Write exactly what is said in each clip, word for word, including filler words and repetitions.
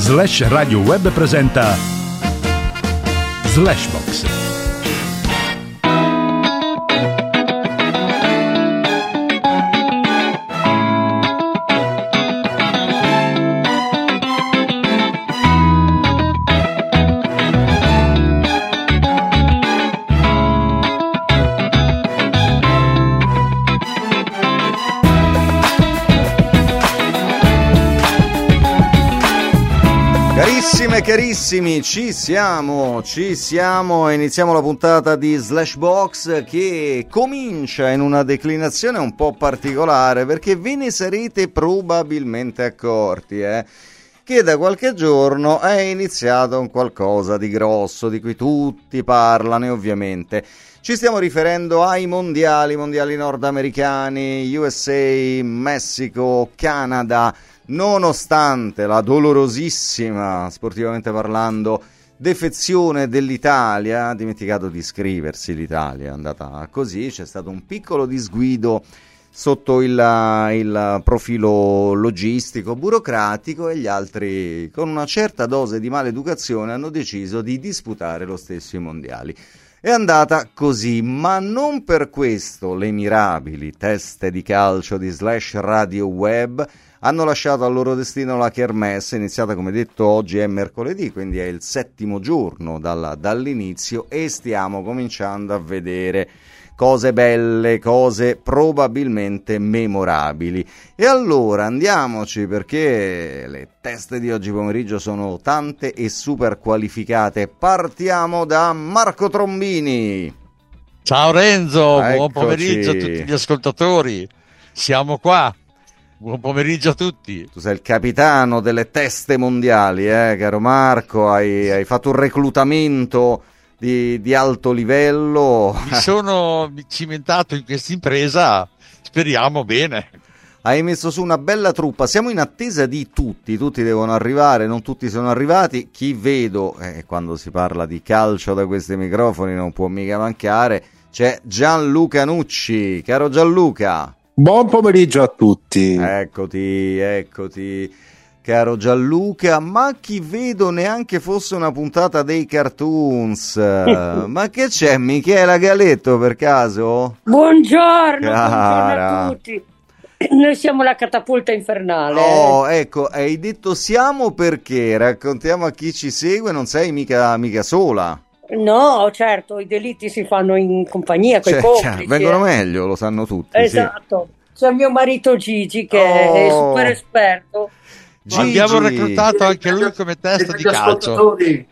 Slash Radio Web presenta Slashbox. Carissime, carissimi, ci siamo, ci siamo, iniziamo la puntata di Slashbox che comincia in una declinazione un po' particolare perché ve ne sarete probabilmente accorti, eh, che da qualche giorno è iniziato un qualcosa di grosso di cui tutti parlano e ovviamente ci stiamo riferendo ai mondiali, mondiali nordamericani, U S A, Messico, Canada. Nonostante la dolorosissima, sportivamente parlando, defezione dell'Italia, ha dimenticato di iscriversi l'Italia, è andata così, c'è stato un piccolo disguido sotto il, il profilo logistico, burocratico e gli altri con una certa dose di maleducazione hanno deciso di disputare lo stesso i mondiali. È andata così, ma non per questo le mirabili teste di calcio di Slash Radio Web hanno lasciato al loro destino la kermesse, iniziata come detto oggi è mercoledì, quindi è il settimo giorno dalla, dall'inizio e stiamo cominciando a vedere cose belle, cose probabilmente memorabili. E allora andiamoci perché le teste di oggi pomeriggio sono tante e super qualificate. Partiamo da Marco Trombini. Ciao Renzo, Eccoci. Buon pomeriggio a tutti gli ascoltatori, siamo qua. Buon pomeriggio a tutti. Tu sei il capitano delle teste mondiali, eh, caro Marco, hai, hai fatto un reclutamento di, di alto livello. Mi sono cimentato in questa impresa, speriamo bene. Hai messo su una bella truppa, siamo in attesa di tutti, tutti devono arrivare, non tutti sono arrivati. Chi vedo, eh, quando si parla di calcio da questi microfoni non può mica mancare, c'è Gianluca Nucci, caro Gianluca. Buon pomeriggio a tutti. Eccoti, eccoti, caro Gianluca. Ma chi vedo neanche fosse una puntata dei cartoons. Ma che c'è, Michela Galetto per caso? Buongiorno, Cara. buongiorno a tutti. Noi siamo la catapulta infernale. Oh, ecco, hai detto siamo perché raccontiamo a chi ci segue, non sei mica, mica sola. No, certo, i delitti si fanno in compagnia con i Cioè, complici. vengono eh. meglio, lo sanno tutti. Esatto. C'è mio marito Gigi che Oh. è super esperto. Sì. Abbiamo Gigi. reclutato anche lui come testa di calcio.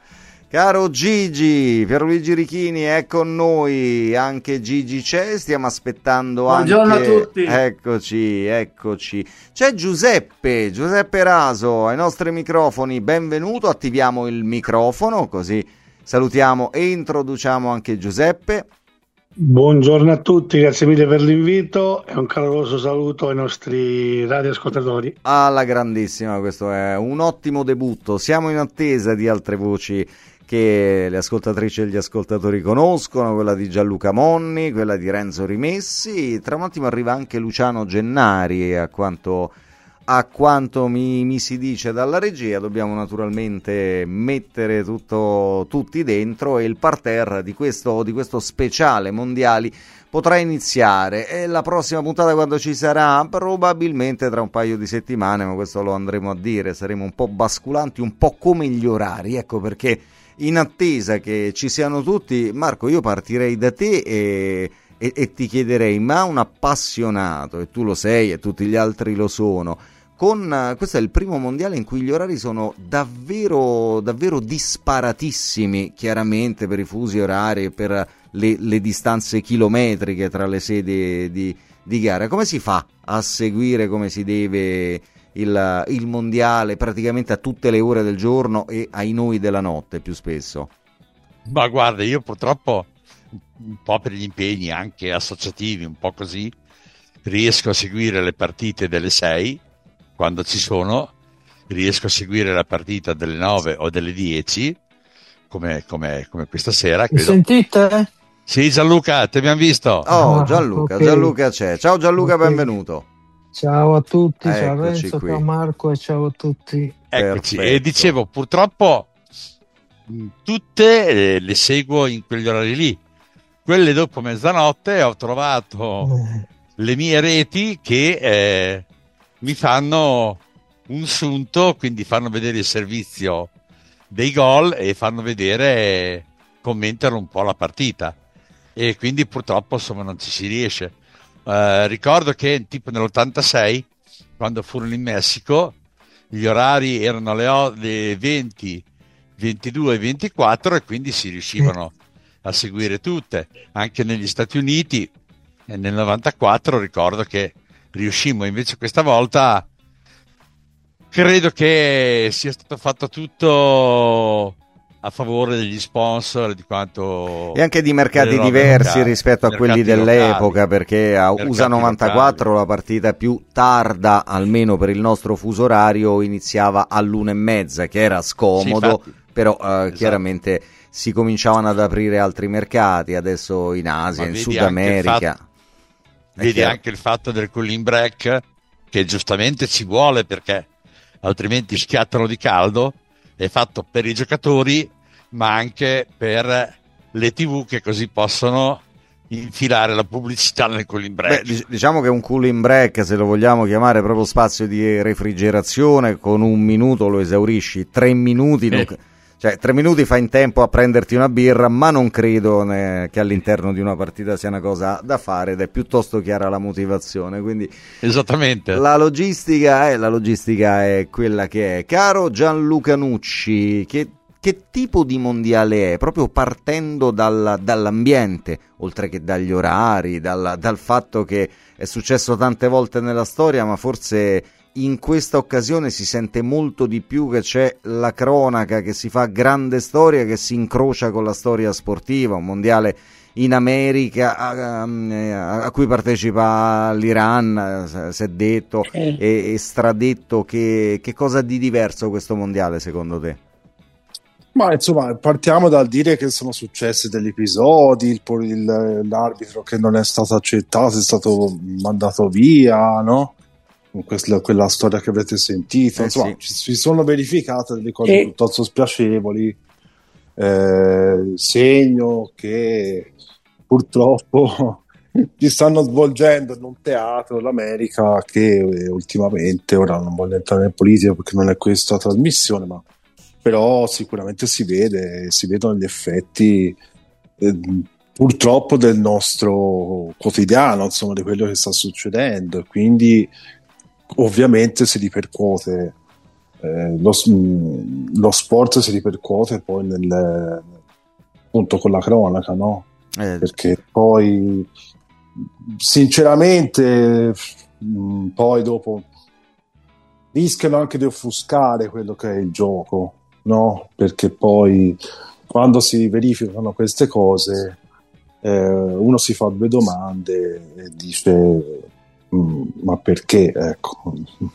Caro Gigi, Pierluigi Richini è con noi, anche Gigi c'è, stiamo aspettando Buongiorno anche... a tutti. Eccoci, eccoci. C'è Giuseppe, Giuseppe Raso ai nostri microfoni, benvenuto, attiviamo il microfono così salutiamo e introduciamo anche Giuseppe. Buongiorno a tutti, grazie mille per l'invito e un caloroso saluto ai nostri radioascoltatori. Alla grandissima, questo è un ottimo debutto, siamo in attesa di altre voci che le ascoltatrici e gli ascoltatori conoscono, quella di Gianluca Monni, quella di Renzo Rimessi, tra un attimo arriva anche Luciano Gennari, a quanto, a quanto mi, mi si dice dalla regia, dobbiamo naturalmente mettere tutto, tutti dentro e il parterre di questo, di questo speciale mondiali potrà iniziare e la prossima puntata quando ci sarà probabilmente tra un paio di settimane, ma questo lo andremo a dire, saremo un po' basculanti, un po' come gli orari, ecco perché in attesa che ci siano tutti, Marco, io partirei da te e, e, e ti chiederei, ma un appassionato, e tu lo sei e tutti gli altri lo sono, con questo è il primo mondiale in cui gli orari sono davvero, davvero disparatissimi, chiaramente per i fusi orari e per le, le distanze chilometriche tra le sedi di, di gara. Come si fa a seguire come si deve il, il mondiale praticamente a tutte le ore del giorno e ai noi della notte più spesso? Ma guarda, io purtroppo un po' per gli impegni anche associativi, un po' così, riesco a seguire le partite delle sei quando ci sono, riesco a seguire la partita delle nove o delle dieci come, come, come questa sera. Mi Credo. sentite? Sì, Gianluca, ti abbiamo visto. Oh, Ah, Gianluca, ok. Gianluca c'è. Ciao Gianluca, Ok. benvenuto. Ciao a tutti, ciao Eccoci Renzo, qui. ciao Marco e ciao a tutti. Eccoci, Perfetto. e dicevo, purtroppo mh, tutte eh, le seguo in quegli orari lì. Quelle dopo mezzanotte ho trovato le mie reti che eh, mi fanno un sunto, quindi fanno vedere il servizio dei gol e fanno vedere, commentano un po' la partita, e quindi purtroppo insomma non ci si riesce. Eh, ricordo che tipo nell'ottantasei, quando furono in Messico, gli orari erano le, o- le venti, ventidue e ventiquattro, e quindi si riuscivano a seguire tutte. Anche negli Stati Uniti eh, nel novantaquattro ricordo che riuscimmo, invece questa volta credo che sia stato fatto tutto a favore degli sponsor, di quanto E anche di mercati delle robe diversi locali, rispetto a quelli mercati dell'epoca, locali, perché a mercati U S A novantaquattro locali. la partita più tarda, almeno per il nostro fuso orario, iniziava all'una e mezza, che era Sì, scomodo, infatti. però eh, Esatto. chiaramente si cominciavano ad aprire altri mercati, adesso in Asia, Ma in vedi Sud anche il America. fatto- È Vedi chiaro. anche il fatto del cooling break, che giustamente ci vuole, perché altrimenti schiattano di caldo. È fatto per i giocatori, ma anche per le tivù, che così possono infilare la pubblicità nel cooling break. Beh, dic- diciamo che un cooling break, se lo vogliamo chiamare, proprio spazio di refrigerazione, con un minuto lo esaurisci, tre minuti, non- Eh. cioè tre minuti fai in tempo a prenderti una birra, ma non credo ne- che all'interno di una partita sia una cosa da fare, ed è piuttosto chiara la motivazione, quindi Esattamente. la logistica è, la logistica è quella che è. Caro Gianluca Nucci, che, che tipo di mondiale è? Proprio partendo dalla- dall'ambiente, oltre che dagli orari, dal, dal fatto che è successo tante volte nella storia, ma forse in questa occasione si sente molto di più che c'è la cronaca, che si fa grande storia, che si incrocia con la storia sportiva, un mondiale in America a, a- a cui partecipa l'Iran, eh, si è detto Sì. e, e stradetto. Che, che cosa di diverso questo mondiale secondo te? Ma insomma, partiamo dal dire che sono successi degli episodi, il, pol- il- l'arbitro che non è stato accettato, è stato mandato via, no? Con questa- quella storia che avete sentito, Eh, insomma, sì. ci, ci sono verificate delle cose Sì. piuttosto spiacevoli, eh, segno che purtroppo ci stanno svolgendo in un teatro, l'America, che eh, ultimamente, ora non voglio entrare in politica perché non è questa la trasmissione, ma però sicuramente si vede, si vedono gli effetti eh, purtroppo del nostro quotidiano, insomma, di quello che sta succedendo, e quindi ovviamente si ripercuote eh, lo, lo sport si ripercuote poi nel, appunto con la cronaca, no? Eh, Perché poi sinceramente mh, poi dopo rischiano anche di offuscare quello che è il gioco, no? Perché poi quando si verificano queste cose eh, uno si fa due domande e dice mh, ma perché, ecco.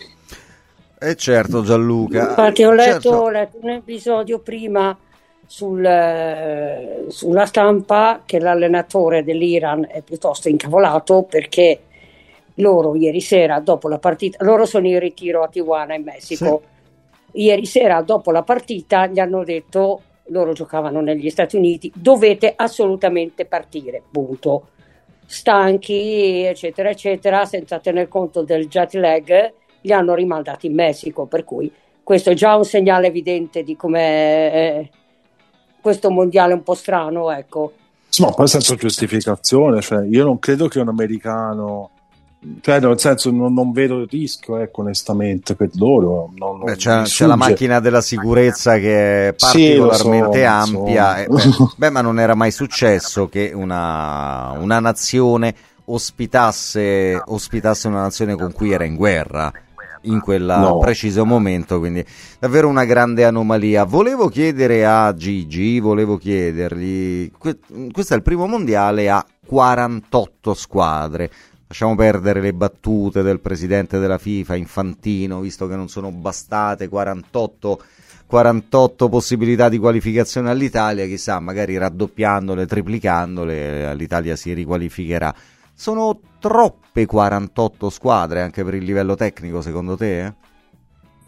eh certo Gianluca. Infatti ho letto, Certo. ho letto un episodio prima sul, eh, sulla stampa che l'allenatore dell'Iran è piuttosto incavolato perché loro ieri sera dopo la partita, loro sono in ritiro a Tijuana in Messico, ieri sera dopo la partita gli hanno detto, loro giocavano negli Stati Uniti, dovete assolutamente partire, punto. Stanchi eccetera eccetera, senza tener conto del jet lag, li hanno rimandati in Messico, per cui questo è già un segnale evidente di come questo mondiale un po' strano, ecco. Insomma, poi senza giustificazione, cioè, io non credo che un americano, cioè nel senso non, non vedo il rischio, ecco, onestamente per loro. Non, non Beh, c'è, mi c'è la sfugge. macchina della sicurezza che è Sì, lo particolarmente so, lo ampia. so. E, beh, beh, ma non era mai successo che una, una nazione ospitasse, ospitasse una nazione con cui era in guerra in quel No. preciso momento, quindi davvero una grande anomalia. Volevo chiedere a Gigi, volevo chiedergli, que- questo è il primo mondiale a quarantotto squadre. Lasciamo perdere le battute del presidente della FIFA Infantino, visto che non sono bastate quarantotto, quarantotto possibilità di qualificazione all'Italia, chissà, magari raddoppiandole, triplicandole, l'Italia si riqualificherà. Sono troppe quarantotto squadre anche per il livello tecnico, secondo te? Eh?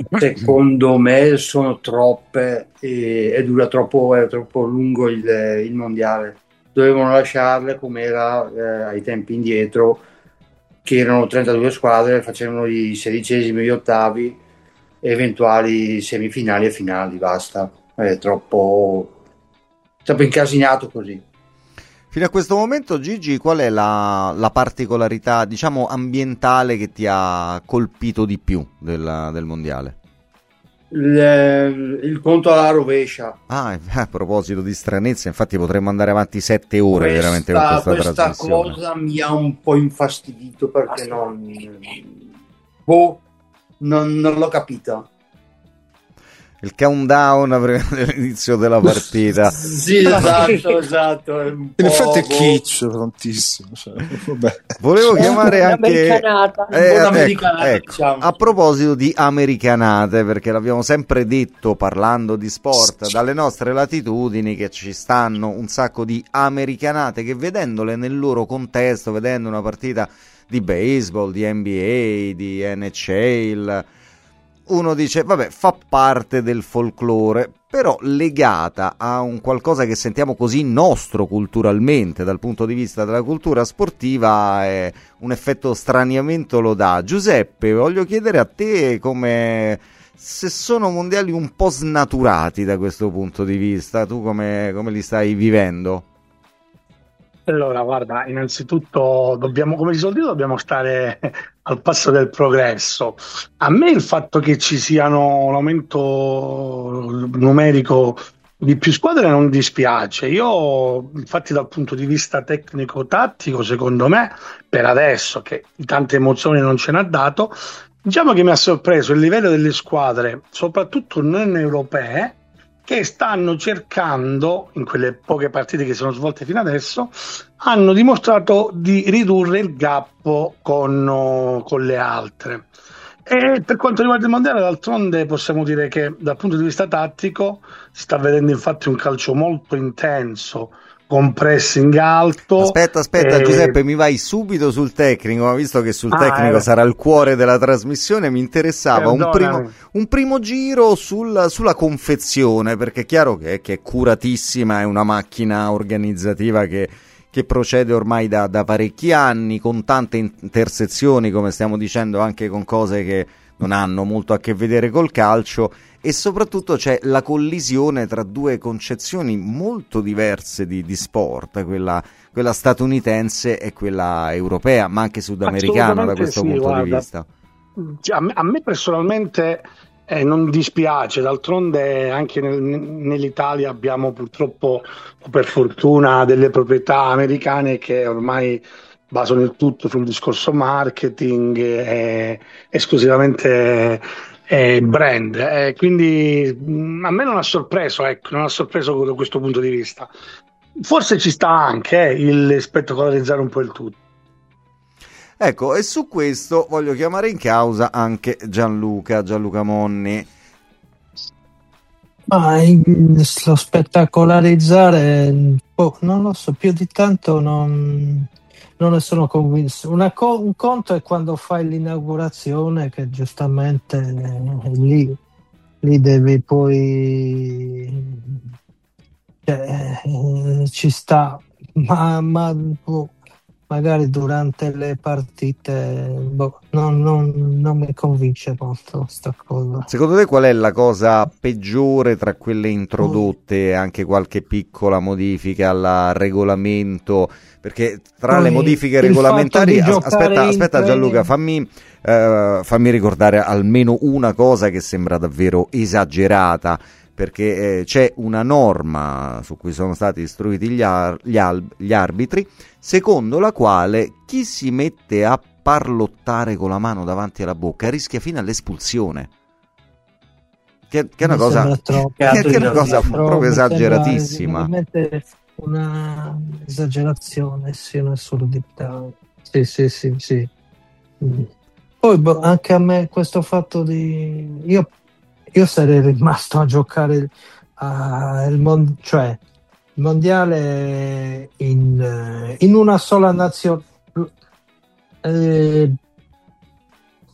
secondo me sono troppe e, e dura troppo, è troppo lungo il, il mondiale. Dovevano lasciarle come era eh, ai tempi indietro, che erano trentadue squadre, facevano i sedicesimi, gli ottavi, eventuali semifinali e finali, basta. È troppo, troppo incasinato così. Fino a questo momento, Gigi, qual è la, la particolarità, diciamo, ambientale che ti ha colpito di più del, del mondiale? Il, il conto alla rovescia. Ah, a proposito di stranezze, infatti potremmo andare avanti sette ore questa, veramente con questa, questa trasmissione. Questa cosa mi ha un po' infastidito perché non, boh, non, non l'ho capita. Il countdown prima dell'inizio della partita. Sì, esatto, esatto. È un In effetti è po' kitsch tantissimo. Cioè, vabbè. Volevo chiamare anche Americanata. eh, Un po' ecco, americanata, ecco. diciamo. A proposito di americanate, perché l'abbiamo sempre detto parlando di sport dalle nostre latitudini, che ci stanno un sacco di americanate che, vedendole nel loro contesto, vedendo una partita di baseball, di N B A, di N H L, uno dice vabbè, fa parte del folklore, però legata a un qualcosa che sentiamo così nostro culturalmente dal punto di vista della cultura sportiva, è un effetto straniamento lo dà. Giuseppe, voglio chiedere a te come se sono mondiali un po' snaturati da questo punto di vista, tu come, come li stai vivendo? Allora, guarda, innanzitutto dobbiamo, come di solito, dobbiamo stare al passo del progresso. A me il fatto che ci siano un aumento numerico di più squadre non dispiace. Io, infatti, dal punto di vista tecnico-tattico, secondo me, per adesso, che tante emozioni non ce n'ha dato, diciamo che mi ha sorpreso il livello delle squadre, soprattutto non europee, che stanno cercando, in quelle poche partite che sono svolte fino adesso, hanno dimostrato di ridurre il gap con, con le altre. E per quanto riguarda il mondiale, d'altronde possiamo dire che dal punto di vista tattico si sta vedendo infatti un calcio molto intenso, con pressing alto. Aspetta, aspetta, e... Giuseppe, mi vai subito sul tecnico, ma visto che sul ah, tecnico eh. sarà il cuore della trasmissione, mi interessava un primo, un primo giro sul, sulla confezione, perché è chiaro che, che è curatissima, è una macchina organizzativa che, che procede ormai da, da parecchi anni, con tante intersezioni, come stiamo dicendo, anche con cose che non hanno molto a che vedere col calcio, e soprattutto c'è la collisione tra due concezioni molto diverse di, di sport, quella, quella statunitense e quella europea, ma anche sudamericana da questo sì, punto guarda, di vista. A me, a me personalmente eh, non dispiace, d'altronde anche nel, nell'Italia abbiamo purtroppo, per fortuna, delle proprietà americane che ormai basano il tutto sul discorso marketing e esclusivamente eh, brand, eh, quindi mh, a me non ha sorpreso, ecco, non ha sorpreso da questo punto di vista. Forse ci sta anche eh, il spettacolarizzare un po' il tutto. Ecco, e su questo voglio chiamare in causa anche Gianluca, Gianluca Monni. Ma lo spettacolarizzare, oh, non lo so, più di tanto non, non ne sono convinto. Una co- un conto è quando fai l'inaugurazione, che giustamente eh, lì, lì devi poi, cioè, eh, ci sta, ma, ma oh, magari durante le partite boh, non, non, non mi convince molto sta cosa. Secondo te qual è la cosa peggiore tra quelle introdotte, anche qualche piccola modifica al regolamento? Perché tra Poi, le modifiche il regolamentari, fatto di as- aspetta, giocare in aspetta Gianluca, training- fammi, eh, fammi ricordare almeno una cosa che sembra davvero esagerata, perché eh, c'è una norma su cui sono stati istruiti gli, ar- gli, al- gli arbitri, secondo la quale chi si mette a parlottare con la mano davanti alla bocca rischia fino all'espulsione. Che, che è una mi cosa, sembra troppo, che è una cosa troppo, proprio mi sembra esageratissima. veramente una esagerazione, sì, un'assurdità. Sì, sì, sì, sì. Mm. Poi boh, anche a me questo fatto di io, io sarei rimasto a giocare a, il mon- cioè il mondiale in, in una sola nazione. Eh,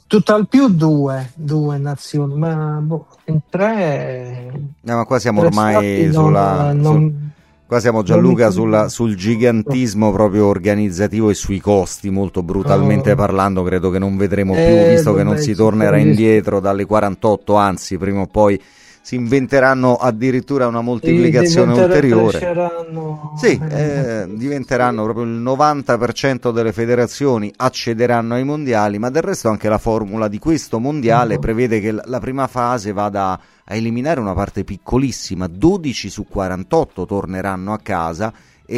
tutt'al più due, due nazioni, ma boh, in tre. No, ma qua siamo tre ormai stati sulla. non, su- non, Qua siamo, Gianluca, sulla, sul gigantismo proprio organizzativo e sui costi, molto brutalmente Oh. parlando. Credo che non vedremo più, Eh, visto che non vabbè, si ci tornerà sono gli- indietro dalle quarantotto, anzi prima o poi si inventeranno addirittura una sì, moltiplicazione diventere- ulteriore. cresceranno, Sì, eh, eh, diventeranno proprio il novanta per cento delle federazioni accederanno ai mondiali, ma del resto anche la formula di questo mondiale Mhm. prevede che la- la prima fase vada a eliminare una parte piccolissima, dodici su quarantotto torneranno a casa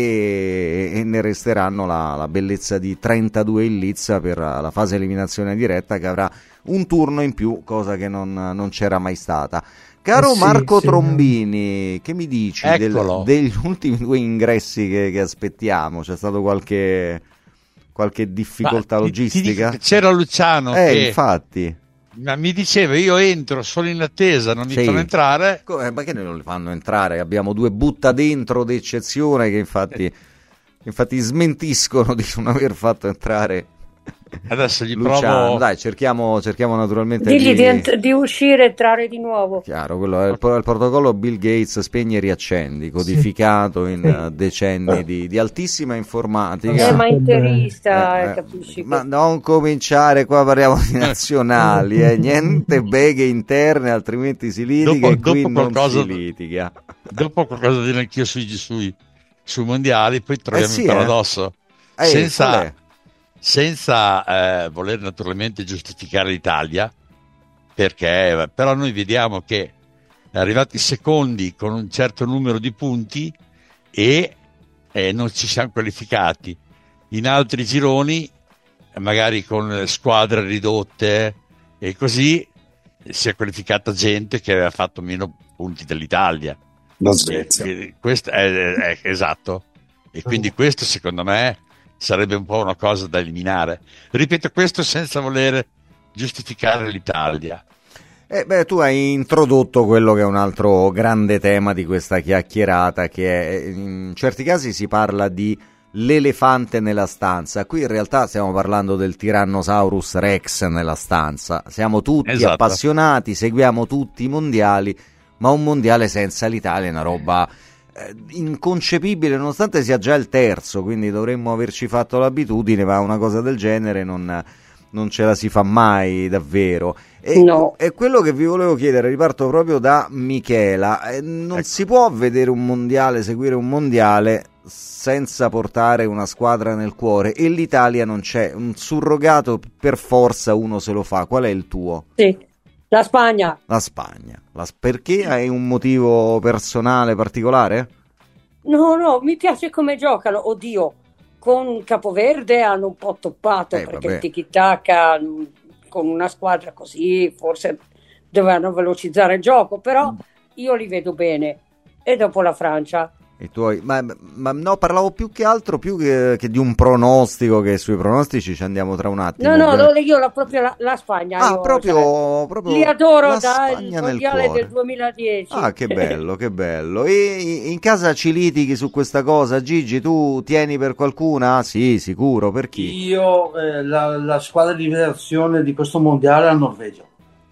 e, e ne resteranno la, la bellezza di trentadue in lizza per la fase eliminazione diretta, che avrà un turno in più, cosa che non, non c'era mai stata. Caro Eh sì, Marco sì. Trombini, che mi dici del- Eccolo. degli ultimi due ingressi che, che aspettiamo? C'è stato qualche, qualche difficoltà Ma ti- ti logistica? dico che c'era Luciano eh, che infatti. ma mi diceva io entro solo in attesa, non mi Sì. fanno entrare. Come, ma che non li fanno entrare? Abbiamo due butta dentro d'eccezione che infatti, infatti smentiscono di non aver fatto entrare Adesso gli Luciano. provo. Dai, cerchiamo, cerchiamo naturalmente Digli di... di, ent- di uscire e entrare di nuovo. Chiaro, quello è il, il protocollo Bill Gates spegni e riaccendi, codificato in eh, decenni di, di altissima informatica. Eh, ma Sì, interista, Eh, eh, capisci? ma che- non cominciare, qua parliamo di nazionali, eh, niente beghe interne, altrimenti si litiga Dopo- e qui dopo non qualcosa- si litiga. Dopo qualcosa da dire anch'io sui, sui, sui mondiali, poi troviamo Eh sì, il paradosso. Eh, senza qual è? senza eh, voler naturalmente giustificare l'Italia, perché però noi vediamo che arrivati secondi con un certo numero di punti e eh, non ci siamo qualificati. In altri gironi, magari con squadre ridotte e così, si è qualificata gente che aveva fatto meno punti dell'Italia. La Svezia. E- questo è, è- è- esatto, e quindi questo secondo me sarebbe un po' una cosa da eliminare. Ripeto questo senza voler giustificare l'Italia. Eh, beh, tu hai introdotto quello che è un altro grande tema di questa chiacchierata, che è, in certi casi si parla di l'elefante nella stanza. Qui in realtà stiamo parlando del Tyrannosaurus Rex nella stanza. Siamo tutti Esatto. appassionati, seguiamo tutti i mondiali, ma un mondiale senza l'Italia è una roba eh, inconcepibile, nonostante sia già il terzo, quindi dovremmo averci fatto l'abitudine, ma una cosa del genere non, non ce la si fa mai davvero. E, No. e quello che vi volevo chiedere, riparto proprio da Michela, eh, non Ecco. si può vedere un mondiale, seguire un mondiale senza portare una squadra nel cuore, e l'Italia non c'è, un surrogato per forza uno se lo fa. Qual è il tuo? Sì. La Spagna. La Spagna. La, perché hai un motivo personale particolare? No, no, mi piace come giocano. Oddio, con Capoverde hanno un po' toppato Eh, perché vabbè. il tiki-taka mh, con una squadra così forse dovevano velocizzare il gioco, però io li vedo bene. E dopo la Francia. I tuoi, ma, ma no, parlavo più che altro più che, che di un pronostico, che sui pronostici ci andiamo tra un attimo. No, no, ovviamente. no, io la, proprio la, la Spagna. Ah, io, proprio, cioè, proprio li adoro la dal Spagna nel mondiale cuore. del duemiladieci. Ah, che bello, che bello. E in casa ci litighi su questa cosa, Gigi? Tu tieni per qualcuna? Ah, sì, sicuro, per chi? Io, eh, la, la squadra di federazione di questo mondiale è la Norvegia.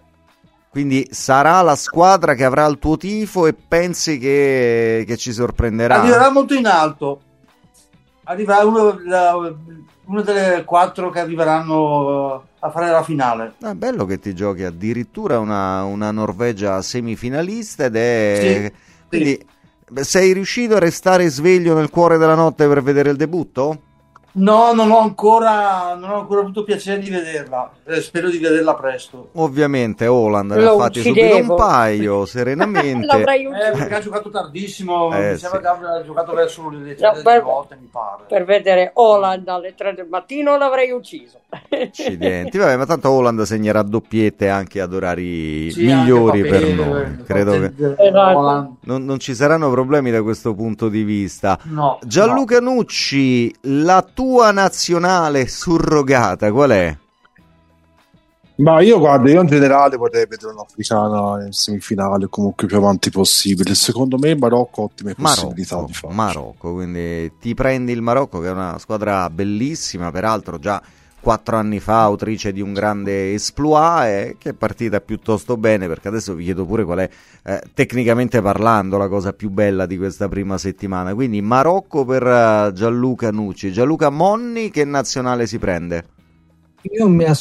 Quindi sarà la squadra che avrà il tuo tifo e pensi che, che ci sorprenderà? Arriverà molto in alto. Arriverà uno, la- una delle quattro che arriveranno a fare la finale. Ah, bello che ti giochi addirittura una, una Norvegia semifinalista, ed è... Sì, Quindi sei riuscito a restare sveglio nel cuore della notte per vedere il debutto? No, non ho ancora, non ho ancora avuto piacere di vederla. Eh, spero di vederla presto. Ovviamente Holland ne ha Lo fatti subito uccidevo. un paio, serenamente. L'avrei Eh, ucciso perché ha giocato tardissimo. Eh, mi sembra sì. che abbia giocato verso le tre No, del per- notte, mi pare. per vedere Holland alle tre del mattino, l'avrei ucciso. Accidenti, vabbè, ma tanto Holland segnerà doppiette anche ad orari Sì, migliori anche per Papè, noi. eh, Credo Papè che del- Esatto. Holland. non, non ci saranno problemi da questo punto di vista. No, Gianluca Nucci, la tua nazionale surrogata qual è? Ma io guarda, io in generale vorrei vedere un'africana in semifinale, comunque più avanti possibile. Secondo me il Marocco ha ottime possibilità Marocco, di farlo. Marocco, quindi ti prendi il Marocco, che è una squadra bellissima, peraltro già quattro anni fa autrice di un grande exploit e che è partita piuttosto bene, perché adesso vi chiedo pure qual è eh, tecnicamente parlando la cosa più bella di questa prima settimana. Quindi Marocco per uh, Gianluca Nucci. Gianluca Monni, che nazionale si prende? Io mi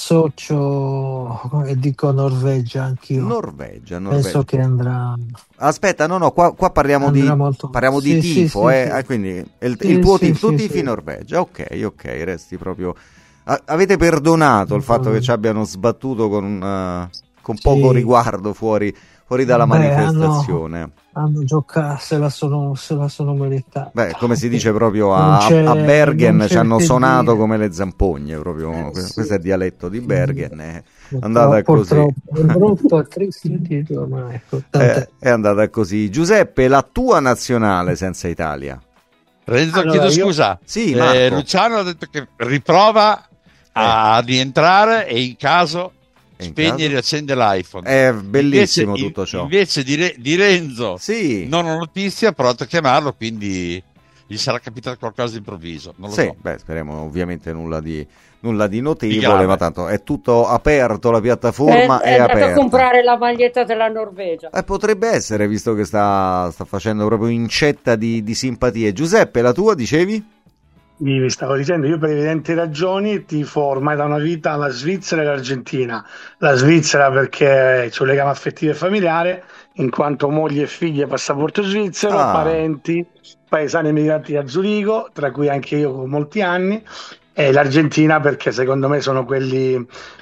associo e dico Norvegia anch'io. Norvegia, Norvegia. Penso che andrà. Aspetta, no, no, qua, qua parliamo di molto... parliamo sì, di sì, tifo, sì, eh? sì. Ah, quindi il, Sì, il tuo sì, tifo, tu sì, tifi sì. Norvegia. Ok, ok, resti proprio. A- avete perdonato il fatto che ci abbiano sbattuto con, uh, con poco Sì. riguardo fuori, fuori dalla Beh, manifestazione. Hanno, hanno giocato, se la sono, se la sono meritata. Beh, come si dice proprio Non a, c'è- a Bergen non c'è ci hanno che suonato dire. come le zampogne, proprio. Eh, que- sì. Questo è il dialetto di Bergen, è Purtroppo- andata così. purtroppo, è brutto, è triste il titolo, ma ecco, tant'è. Eh, è andata così. Giuseppe, la tua nazionale senza Italia? Renzo, Allora, chiedo io- scusa. Sì, Eh, Marco. Luciano ha detto che riprova a rientrare e in caso E in spegne e caso? riaccende l'iPhone. È bellissimo Invece- tutto ciò. Invece di, Re- di Renzo Sì. non ho notizia, ho provato a chiamarlo, quindi gli sarà capitato qualcosa di improvviso. Non lo Sì, so. beh, speriamo ovviamente nulla di, nulla di notevole, grave. ma tanto è tutto aperto, la piattaforma è, è, è andato aperta. a comprare la maglietta della Norvegia. Eh, potrebbe essere, visto che sta, sta facendo proprio incetta di, di simpatie. Giuseppe, la tua dicevi? Vi stavo dicendo, io per evidenti ragioni tifo ormai da una vita la Svizzera e l'Argentina. La Svizzera perché c'è un legame affettivo e familiare, in quanto moglie e figlie passaporto svizzero, Ah. parenti, paesani emigrati a Zurigo, tra cui anche io con molti anni, e l'Argentina perché secondo me sono quelli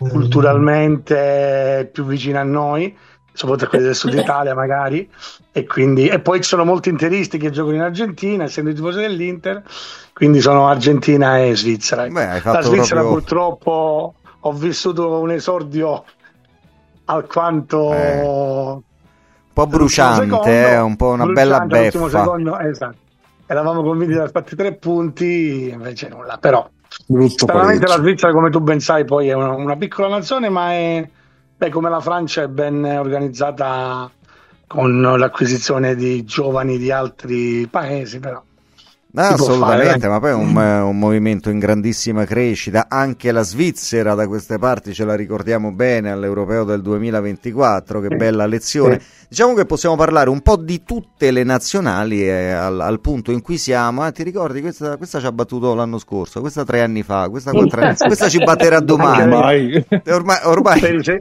culturalmente più vicini a noi, soprattutto quelli del sud Italia magari, e quindi e poi ci sono molti interisti che giocano in Argentina, essendo i tifosi dell'Inter, quindi sono Argentina e Svizzera. ecco. Beh, hai fatto La Svizzera proprio- purtroppo ho vissuto un esordio alquanto Eh, Un po' all'ultimo bruciante, secondo, eh, un po' una bella bruciante all'ultimo beffa. secondo, esatto. Eravamo convinti di aver fatti tre punti, invece nulla. Però Brutto stranamente la pareggio. Svizzera, come tu ben sai, poi è una, una piccola nazione, ma è beh, come la Francia è ben organizzata con l'acquisizione di giovani di altri paesi, però. Ah, Si può assolutamente, fare, dai. ma poi è un, eh, un movimento in grandissima crescita. Anche la Svizzera da queste parti ce la ricordiamo bene all'Europeo del duemilaventiquattro, che Sì. bella lezione. Diciamo che possiamo parlare un po' di tutte le nazionali eh, al, al punto in cui siamo. Ah, ti ricordi, questa, questa ci ha battuto l'anno scorso, questa tre anni fa, questa quattro anni, questa ci batterà domani. Ormai. E Ormai, ormai... Se, se-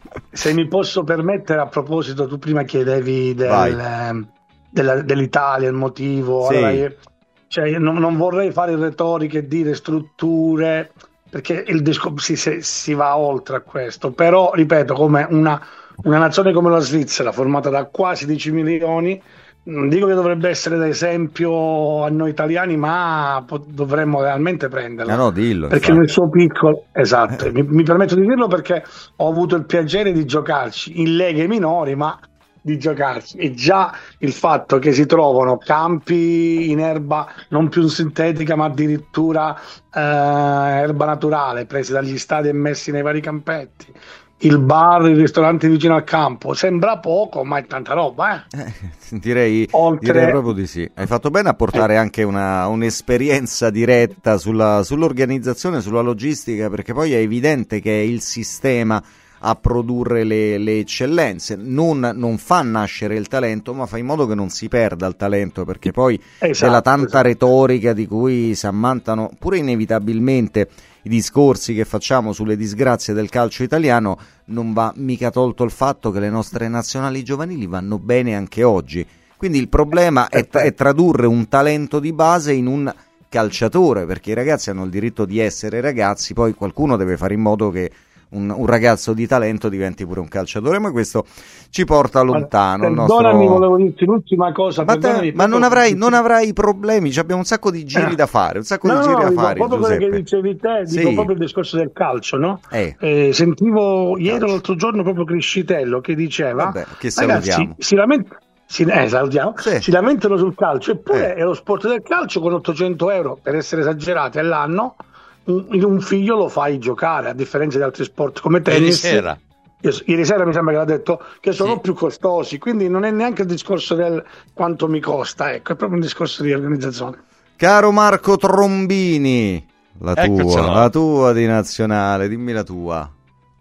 se mi posso permettere, a proposito, tu prima chiedevi del, Vai. ehm, della- dell'Italia, il motivo. Sì. Allora, io, cioè, io non, non vorrei fare retoriche e dire strutture, perché il discorso si, si- si va oltre a questo. Però, ripeto, come una, una nazione come la Svizzera, formata da quasi dieci milioni, non dico che dovrebbe essere d'esempio a noi italiani, ma po- dovremmo realmente prenderla. Ah, no, dillo. Perché infatti. nel suo piccolo, esatto, Eh. mi, mi permetto di dirlo perché ho avuto il piacere di giocarci in leghe minori, ma di giocarci. E già il fatto che si trovano campi in erba non più sintetica, ma addirittura eh, erba naturale, presi dagli stadi e messi nei vari campetti, il bar, il ristorante vicino al campo, sembra poco, ma è tanta roba, eh. Eh, direi, Oltre- direi proprio di sì. Hai fatto bene a portare anche una, un'esperienza diretta sulla, sull'organizzazione, sulla logistica, perché poi è evidente che è il sistema a produrre le, le eccellenze. Non, non fa nascere il talento, ma fa in modo che non si perda il talento, perché poi Esatto, della tanta esatto. retorica di cui si ammantano pure inevitabilmente i discorsi che facciamo sulle disgrazie del calcio italiano, non va mica tolto il fatto che le nostre nazionali giovanili vanno bene anche oggi. Quindi il problema è, è tradurre un talento di base in un calciatore, perché i ragazzi hanno il diritto di essere ragazzi, poi qualcuno deve fare in modo che un, un ragazzo di talento diventi pure un calciatore, ma questo ci porta lontano. il Perdonami, nostro... volevo dirti l'ultima cosa. Ma, te- perdonami, ma non, proprio- avrai, non avrai problemi, cioè abbiamo un sacco di giri Eh. da fare, un sacco No, di giri no, da dico fare, proprio quello Giuseppe. che dicevi te, dico Sì. proprio il discorso del calcio, no? Eh. Eh, sentivo ieri Calcio. l'altro giorno proprio Criscitello che diceva: Vabbè, che ragazzi, salutiamo." si, lamenta- si, eh, salutiamo. Sì. si lamentano sul calcio, eppure Eh. è lo sport del calcio con ottocento euro, per essere esagerati, all'anno, un, un figlio lo fai giocare, a differenza di altri sport come Ieri tennis. sera. Io- Ieri sera mi sembra che l'ha detto che sono Sì. più costosi, quindi non è neanche il discorso del quanto mi costa, ecco, è proprio un discorso di organizzazione. Caro Marco Trombini, La tua, la tua di nazionale, dimmi la tua.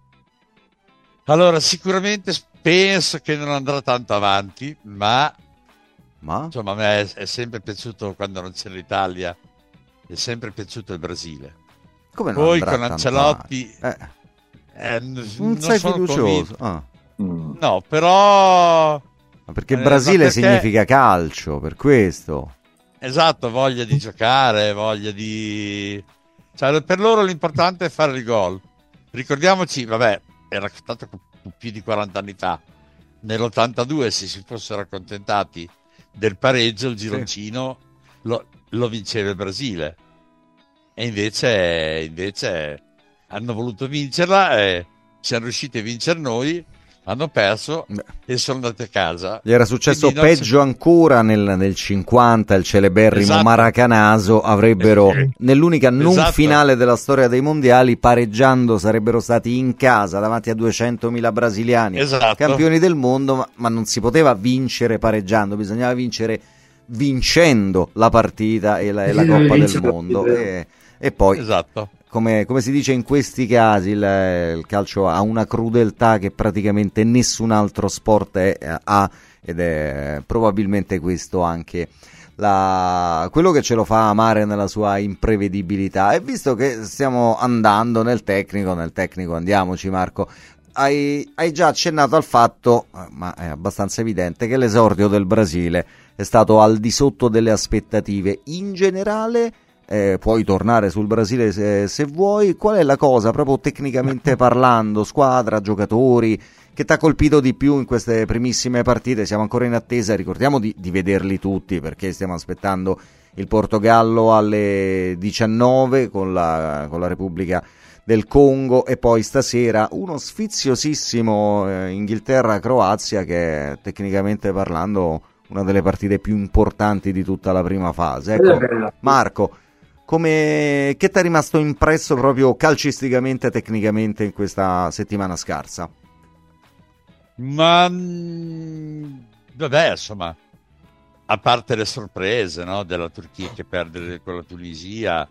Allora, sicuramente penso che non andrà tanto avanti, ma, ma? insomma a me è, è sempre piaciuto, quando non c'è l'Italia, è sempre piaciuto il Brasile. Come non Poi andrà con Ancelotti eh. Eh, non, non sei sono fiducioso? Ah. No, però... Perché il Brasile eh, perché... significa calcio, per questo. Esatto, voglia di giocare, voglia di... Cioè, per loro l'importante è fare il gol. Ricordiamoci, vabbè, era stato più di quaranta anni fa. Nell'ottantadue, se si fossero accontentati del pareggio, il gironcino sì. lo, lo vinceva il Brasile. E invece, invece hanno voluto vincerla e siamo riusciti a vincere noi, hanno perso e sono andati a casa. Gli era successo peggio si... ancora nel, nel cinquanta, il celeberrimo esatto. Maracanazo, avrebbero eh, nell'unica non esatto. finale della storia dei mondiali, pareggiando sarebbero stati in casa davanti a duecentomila brasiliani, esatto. campioni del mondo, ma, ma non si poteva vincere pareggiando, bisognava vincere vincendo la partita e la, e la Coppa del Mondo. E, e poi... Esatto. Come, come si dice in questi casi, il, il calcio ha una crudeltà che praticamente nessun altro sport è, ha, ed è probabilmente questo anche la, quello che ce lo fa amare nella sua imprevedibilità. E visto che stiamo andando nel tecnico, nel tecnico andiamoci Marco, hai, hai già accennato al fatto, ma è abbastanza evidente, che l'esordio del Brasile è stato al di sotto delle aspettative. In generale... Eh, puoi tornare sul Brasile se, se vuoi. Qual è la cosa, proprio tecnicamente parlando, squadra, giocatori, che ti ha colpito di più in queste primissime partite? Siamo ancora in attesa, ricordiamo di, di vederli tutti, perché stiamo aspettando il Portogallo alle diciannove con la, con la Repubblica del Congo, e poi stasera uno sfiziosissimo eh, Inghilterra-Croazia, che è tecnicamente parlando una delle partite più importanti di tutta la prima fase. Ecco, Marco, come, che ti è rimasto impresso proprio calcisticamente e tecnicamente in questa settimana scarsa? Ma vabbè, insomma, a parte le sorprese, no, della Turchia che perde con la Tunisia,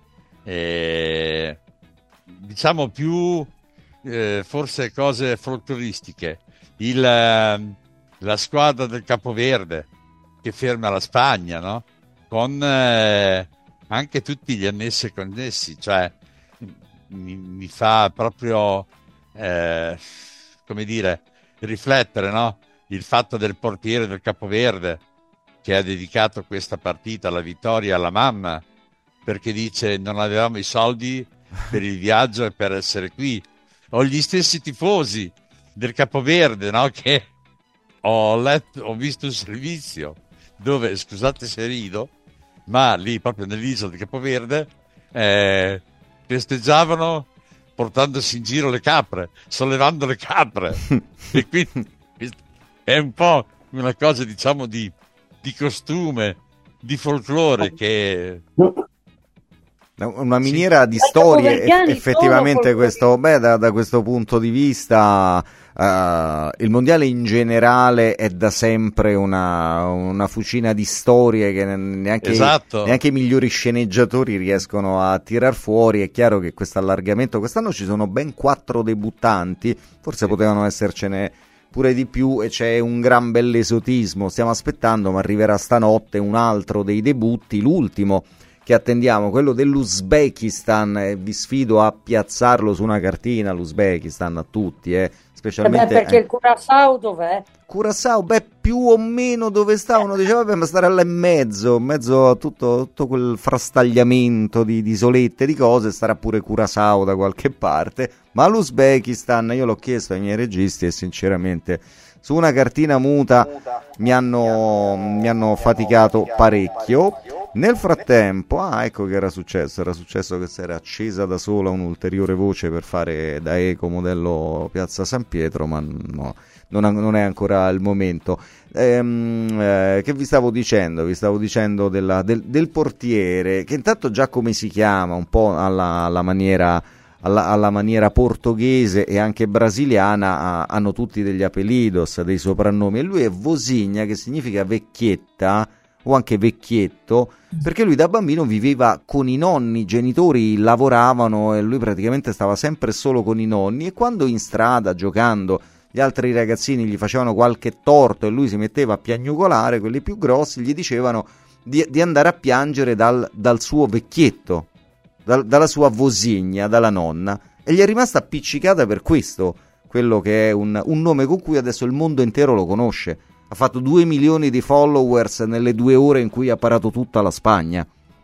eh, diciamo più eh, forse cose folcloristiche, il, la squadra del Capoverde che ferma la Spagna, no? Con eh, anche tutti gli annessi e connessi, cioè mi, mi fa proprio eh, come dire, riflettere, no? Il fatto del portiere del Capoverde che ha dedicato questa partita alla vittoria alla mamma, perché dice non avevamo i soldi per il viaggio e per essere qui. O gli stessi tifosi del Capoverde, no? Che ho letto, ho visto un servizio dove, scusate se rido, ma lì proprio nell'isola di Capoverde eh, festeggiavano portandosi in giro le capre, sollevando le capre. E quindi è un po' una cosa, diciamo, di, di costume, di folklore che... Una miniera di storie, effettivamente, questo, beh, da, da questo punto di vista uh, il mondiale in generale è da sempre una, una fucina di storie che neanche, esatto. neanche i migliori sceneggiatori riescono a tirar fuori. È chiaro che questo allargamento, quest'anno ci sono ben quattro debuttanti, forse sì. potevano essercene pure di più, e c'è un gran bell'esotismo. Stiamo aspettando, ma arriverà stanotte un altro dei debutti, l'ultimo che attendiamo, quello dell'Uzbekistan, e vi sfido a piazzarlo su una cartina, l'Uzbekistan, a tutti, eh, specialmente... Eh beh, perché eh. il Curaçao dov'è? Curaçao, beh, più o meno dove sta, uno diceva, vabbè, ma stare là in mezzo, in mezzo a tutto, tutto quel frastagliamento di, di isolette, di cose, starà pure Curaçao da qualche parte, ma l'Uzbekistan, io l'ho chiesto ai miei registi e sinceramente su una cartina muta mi hanno, mi hanno faticato parecchio. Nel frattempo, ah, ecco che era successo, era successo che si era accesa da sola un'ulteriore voce per fare da eco modello Piazza San Pietro, ma no, non, non è ancora il momento. Ehm, eh, che vi stavo dicendo? Vi stavo dicendo della, del, del portiere, che intanto già come si chiama, un po' alla, alla maniera... Alla, alla maniera portoghese e anche brasiliana, ha, hanno tutti degli apelidos, dei soprannomi, e lui è Vosinha, che significa vecchietta o anche vecchietto, perché lui da bambino viveva con i nonni, i genitori lavoravano e lui praticamente stava sempre solo con i nonni, e quando in strada giocando gli altri ragazzini gli facevano qualche torto e lui si metteva a piagnucolare, quelli più grossi gli dicevano di, di andare a piangere dal, dal suo vecchietto, dal, dalla sua vosigna, dalla nonna, e gli è rimasta appiccicata per questo, quello che è un, un nome con cui adesso il mondo intero lo conosce. Ha fatto due milioni di followers nelle due ore in cui ha parato tutta la Spagna.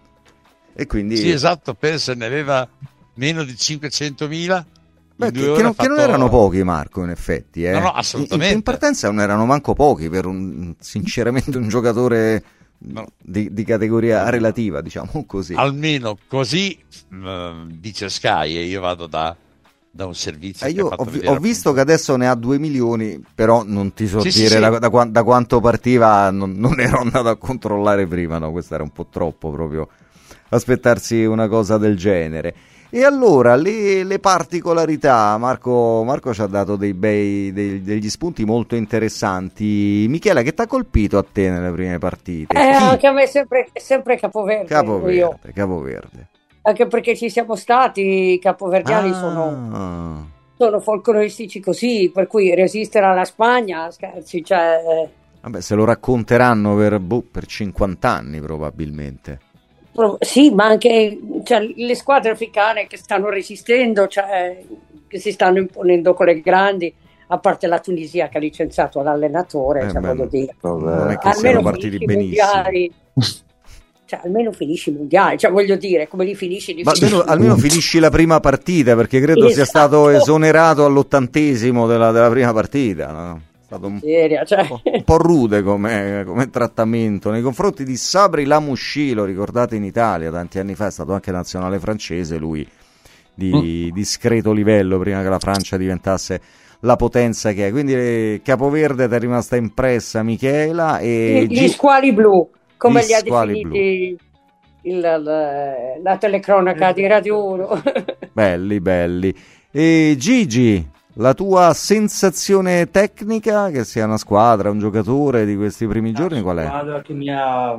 E quindi... Sì, esatto, pensa, ne aveva meno di cinquecentomila. Beh, che, che, non, fatto... che non erano pochi, Marco, in effetti. Eh. No, no, assolutamente. In, in partenza non erano manco pochi per un, sinceramente, un giocatore no. di, di categoria relativa, diciamo così. Almeno così uh, dice Sky, e io vado da... da un servizio eh, che io ha fatto ho, vedere, ho visto che adesso ne ha due milioni, però non ti so sì, dire sì, da, sì. Da, da quanto partiva, non, non ero andato a controllare prima, no, questo era un po' troppo proprio aspettarsi una cosa del genere. E allora le, le particolarità, Marco, Marco ci ha dato dei bei, dei, degli spunti molto interessanti. Michela, che ti ha colpito a te nelle prime partite? Eh, anche a me sempre, sempre Capoverde. Capoverde, io. Capoverde. Anche perché ci siamo stati, i capoverdiani ah. sono, sono folcloristici così, per cui resistere alla Spagna, scherzi, cioè... Vabbè, se lo racconteranno per, boh, per cinquanta anni probabilmente. Pro- sì, ma anche cioè, le squadre africane che stanno resistendo, cioè, che si stanno imponendo con le grandi, a parte la Tunisia che ha licenziato l'allenatore, eh cioè, beh, voglio dire. non è che Almeno siano partiti benissimo. Mondiali. Cioè, almeno finisci i mondiali, cioè voglio dire, come li finisci? Li Ma finisci almeno, almeno finisci la prima partita, perché credo esatto. sia stato esonerato all'ottantesimo della, della prima partita, no? È stato un, Seria, cioè. po', un po' rude come, come trattamento nei confronti di Sabri Lamouchi, lo ricordate in Italia tanti anni fa, è stato anche nazionale francese lui, di mm. discreto livello prima che la Francia diventasse la potenza che è, quindi eh, Capoverde ti è rimasta impressa, Michela, e gli, gli squali blu, come gli li ha squali definiti il, la, la telecronaca di Radio uno. Belli, belli. E Gigi, la tua sensazione tecnica, che sia una squadra, un giocatore di questi primi una giorni, qual è? Una squadra che mi ha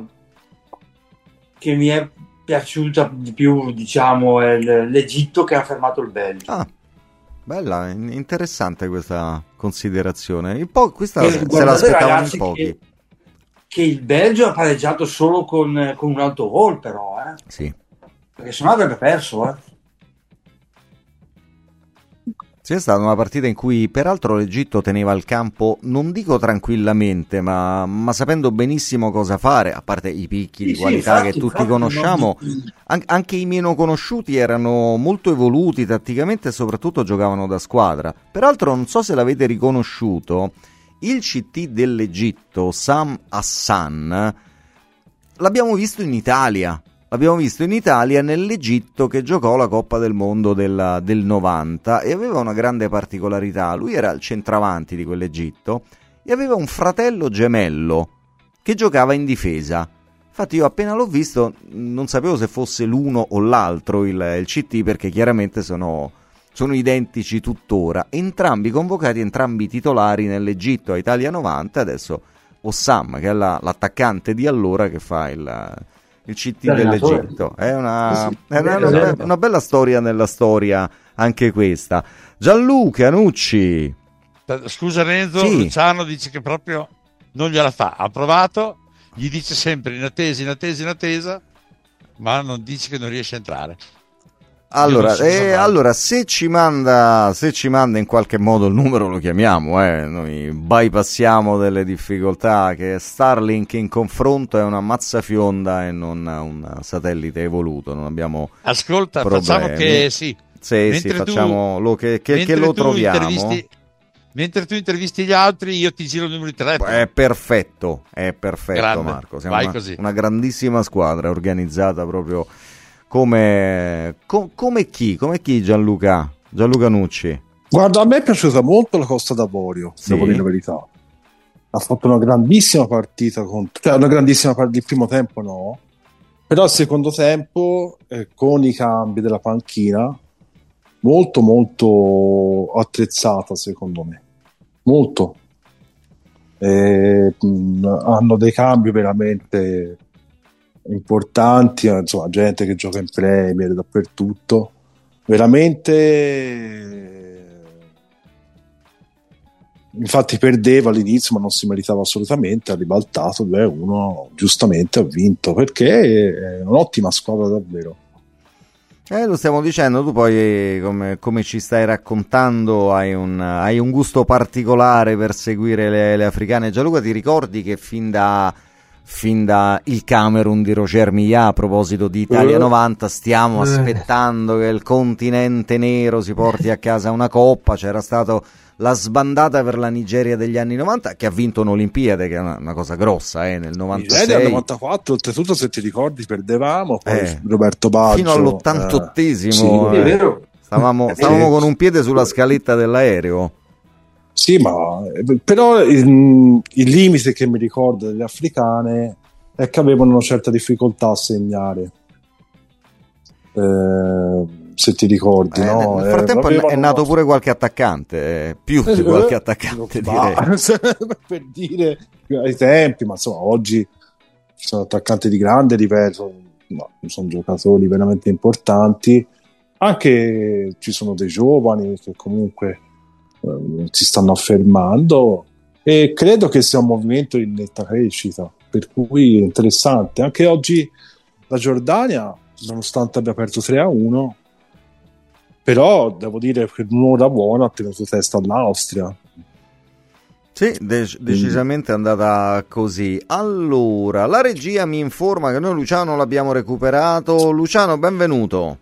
che mi è piaciuta di più, diciamo, è l'Egitto, che ha fermato il Belgio. Ah, bella, interessante questa considerazione. Un po' questa E se l'aspettavano in pochi. Che, che il Belgio ha pareggiato solo con, con un autogol, però, eh? Sì. Perché sennò avrebbe perso, eh. Sì, è stata una partita in cui peraltro l'Egitto teneva il campo, non dico tranquillamente, ma, ma sapendo benissimo cosa fare, a parte i picchi sì, di qualità sì, infatti, che tutti infatti, conosciamo, non... an- anche i meno conosciuti erano molto evoluti tatticamente e soprattutto giocavano da squadra. Peraltro non so se l'avete riconosciuto, il C T dell'Egitto, Sam Hassan, l'abbiamo visto in Italia. L'abbiamo visto in Italia nell'Egitto che giocò la Coppa del Mondo del, del novanta e aveva una grande particolarità. Lui era il centravanti di quell'Egitto e aveva un fratello gemello che giocava in difesa. Infatti io appena l'ho visto non sapevo se fosse l'uno o l'altro il, il C T, perché chiaramente sono, sono identici tuttora. Entrambi convocati, entrambi titolari nell'Egitto a Italia novanta. Adesso Ossam, che è la, l'attaccante di allora, che fa il... il C T dell'Egitto. È una, sì, è una, una, una bella storia nella storia anche questa. Gianluca Nucci. Scusa Renzo, sì. Luciano dice che proprio non gliela fa. Ha provato, gli dice sempre in attesa, in attesa, in attesa, ma non dice che non riesce a entrare. Allora, eh, allora se ci manda se ci manda in qualche modo il numero lo chiamiamo, eh. Noi bypassiamo delle difficoltà, che Starlink in confronto è una mazzafionda e non un satellite evoluto, non abbiamo ascolta problemi. Facciamo che sì sì, sì tu, facciamo lo che, che, che lo troviamo, mentre tu intervisti gli altri io ti giro il numero di telefono. È perfetto, è perfetto. Grande. Marco, siamo vai una, così. Una grandissima squadra organizzata proprio Come, com, come chi? Come chi Gianluca? Gianluca Nucci? Guarda, a me è piaciuta molto la Costa d'Avorio, sì? Devo dire la verità. Ha fatto una grandissima partita, contro, cioè una grandissima partita, il primo tempo no, però il secondo tempo, eh, con i cambi della panchina, molto molto attrezzata secondo me. Molto. Eh, perché mh, hanno dei cambi veramente importanti, insomma, gente che gioca in Premier dappertutto, veramente. Infatti perdeva all'inizio, ma non si meritava assolutamente, ha ribaltato due a uno, giustamente ha vinto, perché è un'ottima squadra davvero. Eh, lo stiamo dicendo, tu poi come, come ci stai raccontando hai un, hai un gusto particolare per seguire le, le africane. Gianluca, ti ricordi che fin da, fin da il Camerun di Roger Millat, a proposito di Italia novanta, stiamo aspettando che il continente nero si porti a casa una coppa? C'era stato la sbandata per la Nigeria degli anni novanta, che ha vinto un'Olimpiade, che è una, una cosa grossa, eh, nel novantasei. Nel novantaquattro, oltretutto, se ti ricordi, perdevamo, poi eh, Roberto Baggio. Fino all'ottantottesimo. Eh, eh, sì, è vero. Stavamo, stavamo con un piede sulla scaletta dell'aereo. Sì, ma però il, il limite che mi ricordo delle africane è che avevano una certa difficoltà a segnare. Eh, se ti ricordi, eh, no? Nel frattempo eh, è nato pure qualche attaccante, eh, più di qualche attaccante, direi. Per dire ai tempi, ma insomma oggi ci sono attaccanti di grande livello, no, sono giocatori veramente importanti, anche ci sono dei giovani che comunque eh, si stanno affermando, e credo che sia un movimento in netta crescita, per cui è interessante. Anche oggi la Giordania, nonostante abbia aperto tre a uno, però devo dire che un'ora buona ha tenuto testa all'Austria. Sì, de- decisamente è andata così. Allora, la regia mi informa che noi Luciano l'abbiamo recuperato. Luciano, benvenuto.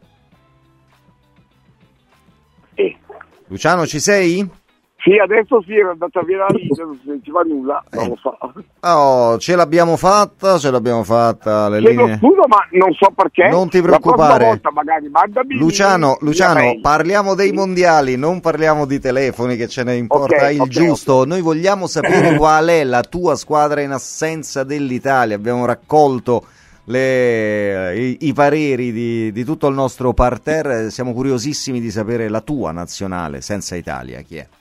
Sì. Luciano, ci sei? Sì, adesso sì, era andata via la linea, non si sentiva nulla, non lo so. Oh, ce l'abbiamo fatta, ce l'abbiamo fatta, le Chiedo linee. scusa, ma non so perché. Non ti La prossima preoccupare. volta magari mandami Luciano, via Luciano, mail. parliamo dei Sì. mondiali, non parliamo di telefoni, che ce ne importa Okay, il okay, giusto. okay. Noi vogliamo sapere qual è la tua squadra in assenza dell'Italia. Abbiamo raccolto le, i, i pareri di, di tutto il nostro parterre. Siamo curiosissimi di sapere la tua nazionale senza Italia. Chi è?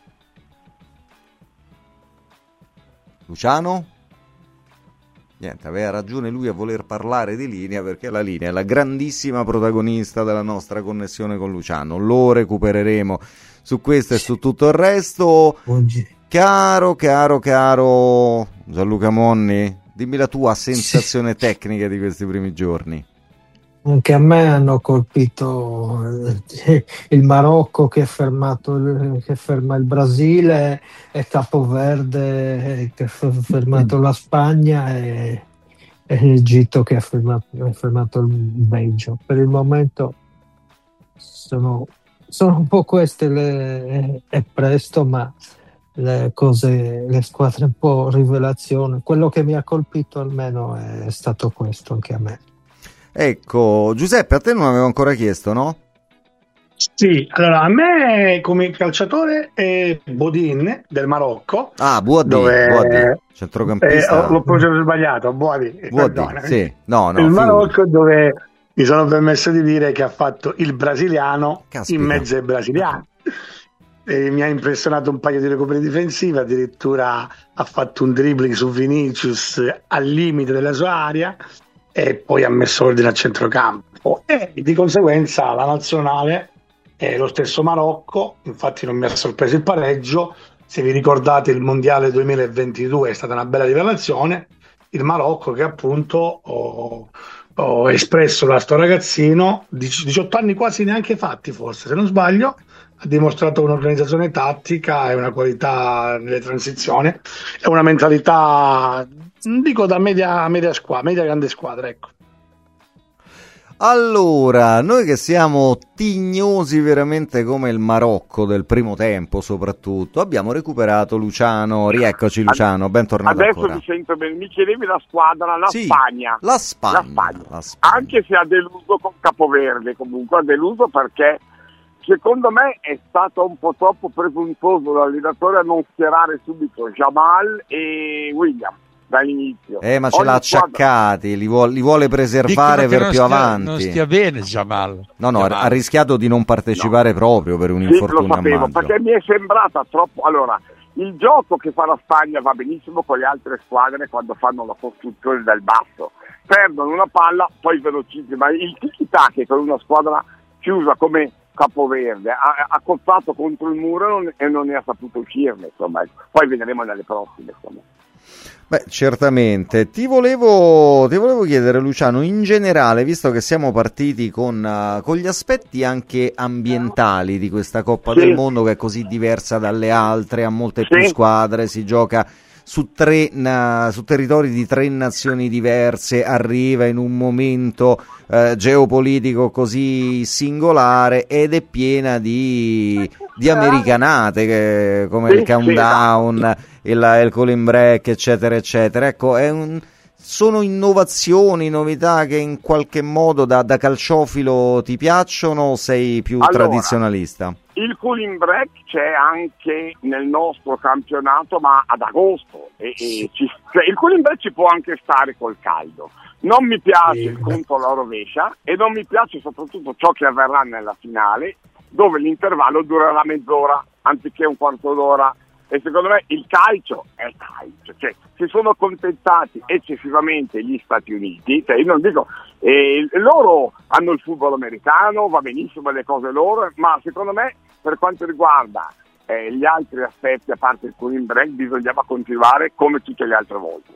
Luciano? Niente, aveva ragione lui a voler parlare di linea, perché la linea è la grandissima protagonista della nostra connessione con Luciano. Lo recupereremo su questo e su tutto il resto. Caro, caro, caro Gianluca Monni, dimmi la tua sensazione tecnica di questi primi giorni. Anche a me hanno colpito eh, il Marocco che ha fermato il, che ferma il Brasile, e Capoverde che ha fermato la Spagna, e, e l'Egitto che ha fermato, ha fermato il Belgio. Per il momento sono, sono un po' queste le, è presto, ma le cose, le squadre un po' rivelazione. Quello che mi ha colpito almeno è stato questo anche a me. Ecco, Giuseppe, a te non avevo ancora chiesto, no? Sì, allora a me come calciatore è Bodin del Marocco. Ah, Boadi, dove, Boadi, centrocampista. Eh, l'ho proprio sbagliato, Boadi, Boadi, sì, no, no. Il figuri. Marocco, dove mi sono permesso di dire che ha fatto il brasiliano Caspita. in mezzo ai brasiliani. E mi ha impressionato un paio di recuperi difensivi, addirittura ha fatto un dribbling su Vinicius al limite della sua area, e poi ha messo ordine al centrocampo, e di conseguenza la nazionale è lo stesso Marocco. Infatti non mi ha sorpreso il pareggio. Se vi ricordate, il mondiale duemilaventidue è stata una bella rivelazione, il Marocco, che appunto ho, ho espresso da sto ragazzino, diciotto anni quasi neanche fatti forse, se non sbaglio, ha dimostrato un'organizzazione tattica e una qualità nelle transizioni e una mentalità, dico, da media, media squadra, media grande squadra, ecco. Allora, noi che siamo tignosi veramente come il Marocco del primo tempo, soprattutto, abbiamo recuperato Luciano. Rieccoci Luciano, bentornato. Adesso ancora. mi sento bene. Mi chiedevi la squadra, la Sì, Spagna. La Spagna, La Spagna. la Spagna. Anche se ha deluso con Capoverde, comunque ha deluso perché secondo me è stato un po' troppo presuntuoso l'allenatore a non schierare subito Jamal e William dall'inizio. Eh, ma ce Ogni l'ha squadra- acciaccati, li vuole, li vuole preservare Dicono che per non più stia- avanti. Non stia bene Jamal. No, no, Jamal. ha rischiato di non partecipare proprio per un Sì, infortunio lo a sapevo, maggio. perché mi è sembrata troppo. Allora, il gioco che fa la Spagna va benissimo con le altre squadre quando fanno la costruzione dal basso, perdono una palla, poi velocissima, ma il tiki-taka con una squadra chiusa come Capoverde ha, ha cozzato contro il muro e non ne ha saputo uscirne, insomma. Poi vedremo nelle prossime, insomma. Beh, certamente. Ti volevo, ti volevo chiedere, Luciano, in generale, visto che siamo partiti con, uh, con gli aspetti anche ambientali di questa Coppa sì. del Mondo, che è così diversa dalle altre, ha molte sì. più squadre, si gioca su tre na, su territori di tre nazioni diverse, arriva in un momento eh, geopolitico così singolare ed è piena di, di americanate che, come sì, il countdown, sì. il, il cooling break, eccetera eccetera. Ecco, è un, sono innovazioni, novità che in qualche modo da, da calciofilo ti piacciono o sei più allora, tradizionalista? Il cooling break c'è anche nel nostro campionato, ma ad agosto. E, e ci, cioè, il cooling break ci può anche stare col caldo. Non mi piace il conto alla rovescia e non mi piace soprattutto ciò che avverrà nella finale, dove l'intervallo durerà mezz'ora anziché un quarto d'ora. E secondo me il calcio è calcio, cioè si sono accontentati eccessivamente gli Stati Uniti, cioè io non dico, eh, loro hanno il football americano, va benissimo le cose loro, ma secondo me per quanto riguarda eh, gli altri aspetti, a parte il cooling break, bisognava continuare come tutte le altre volte.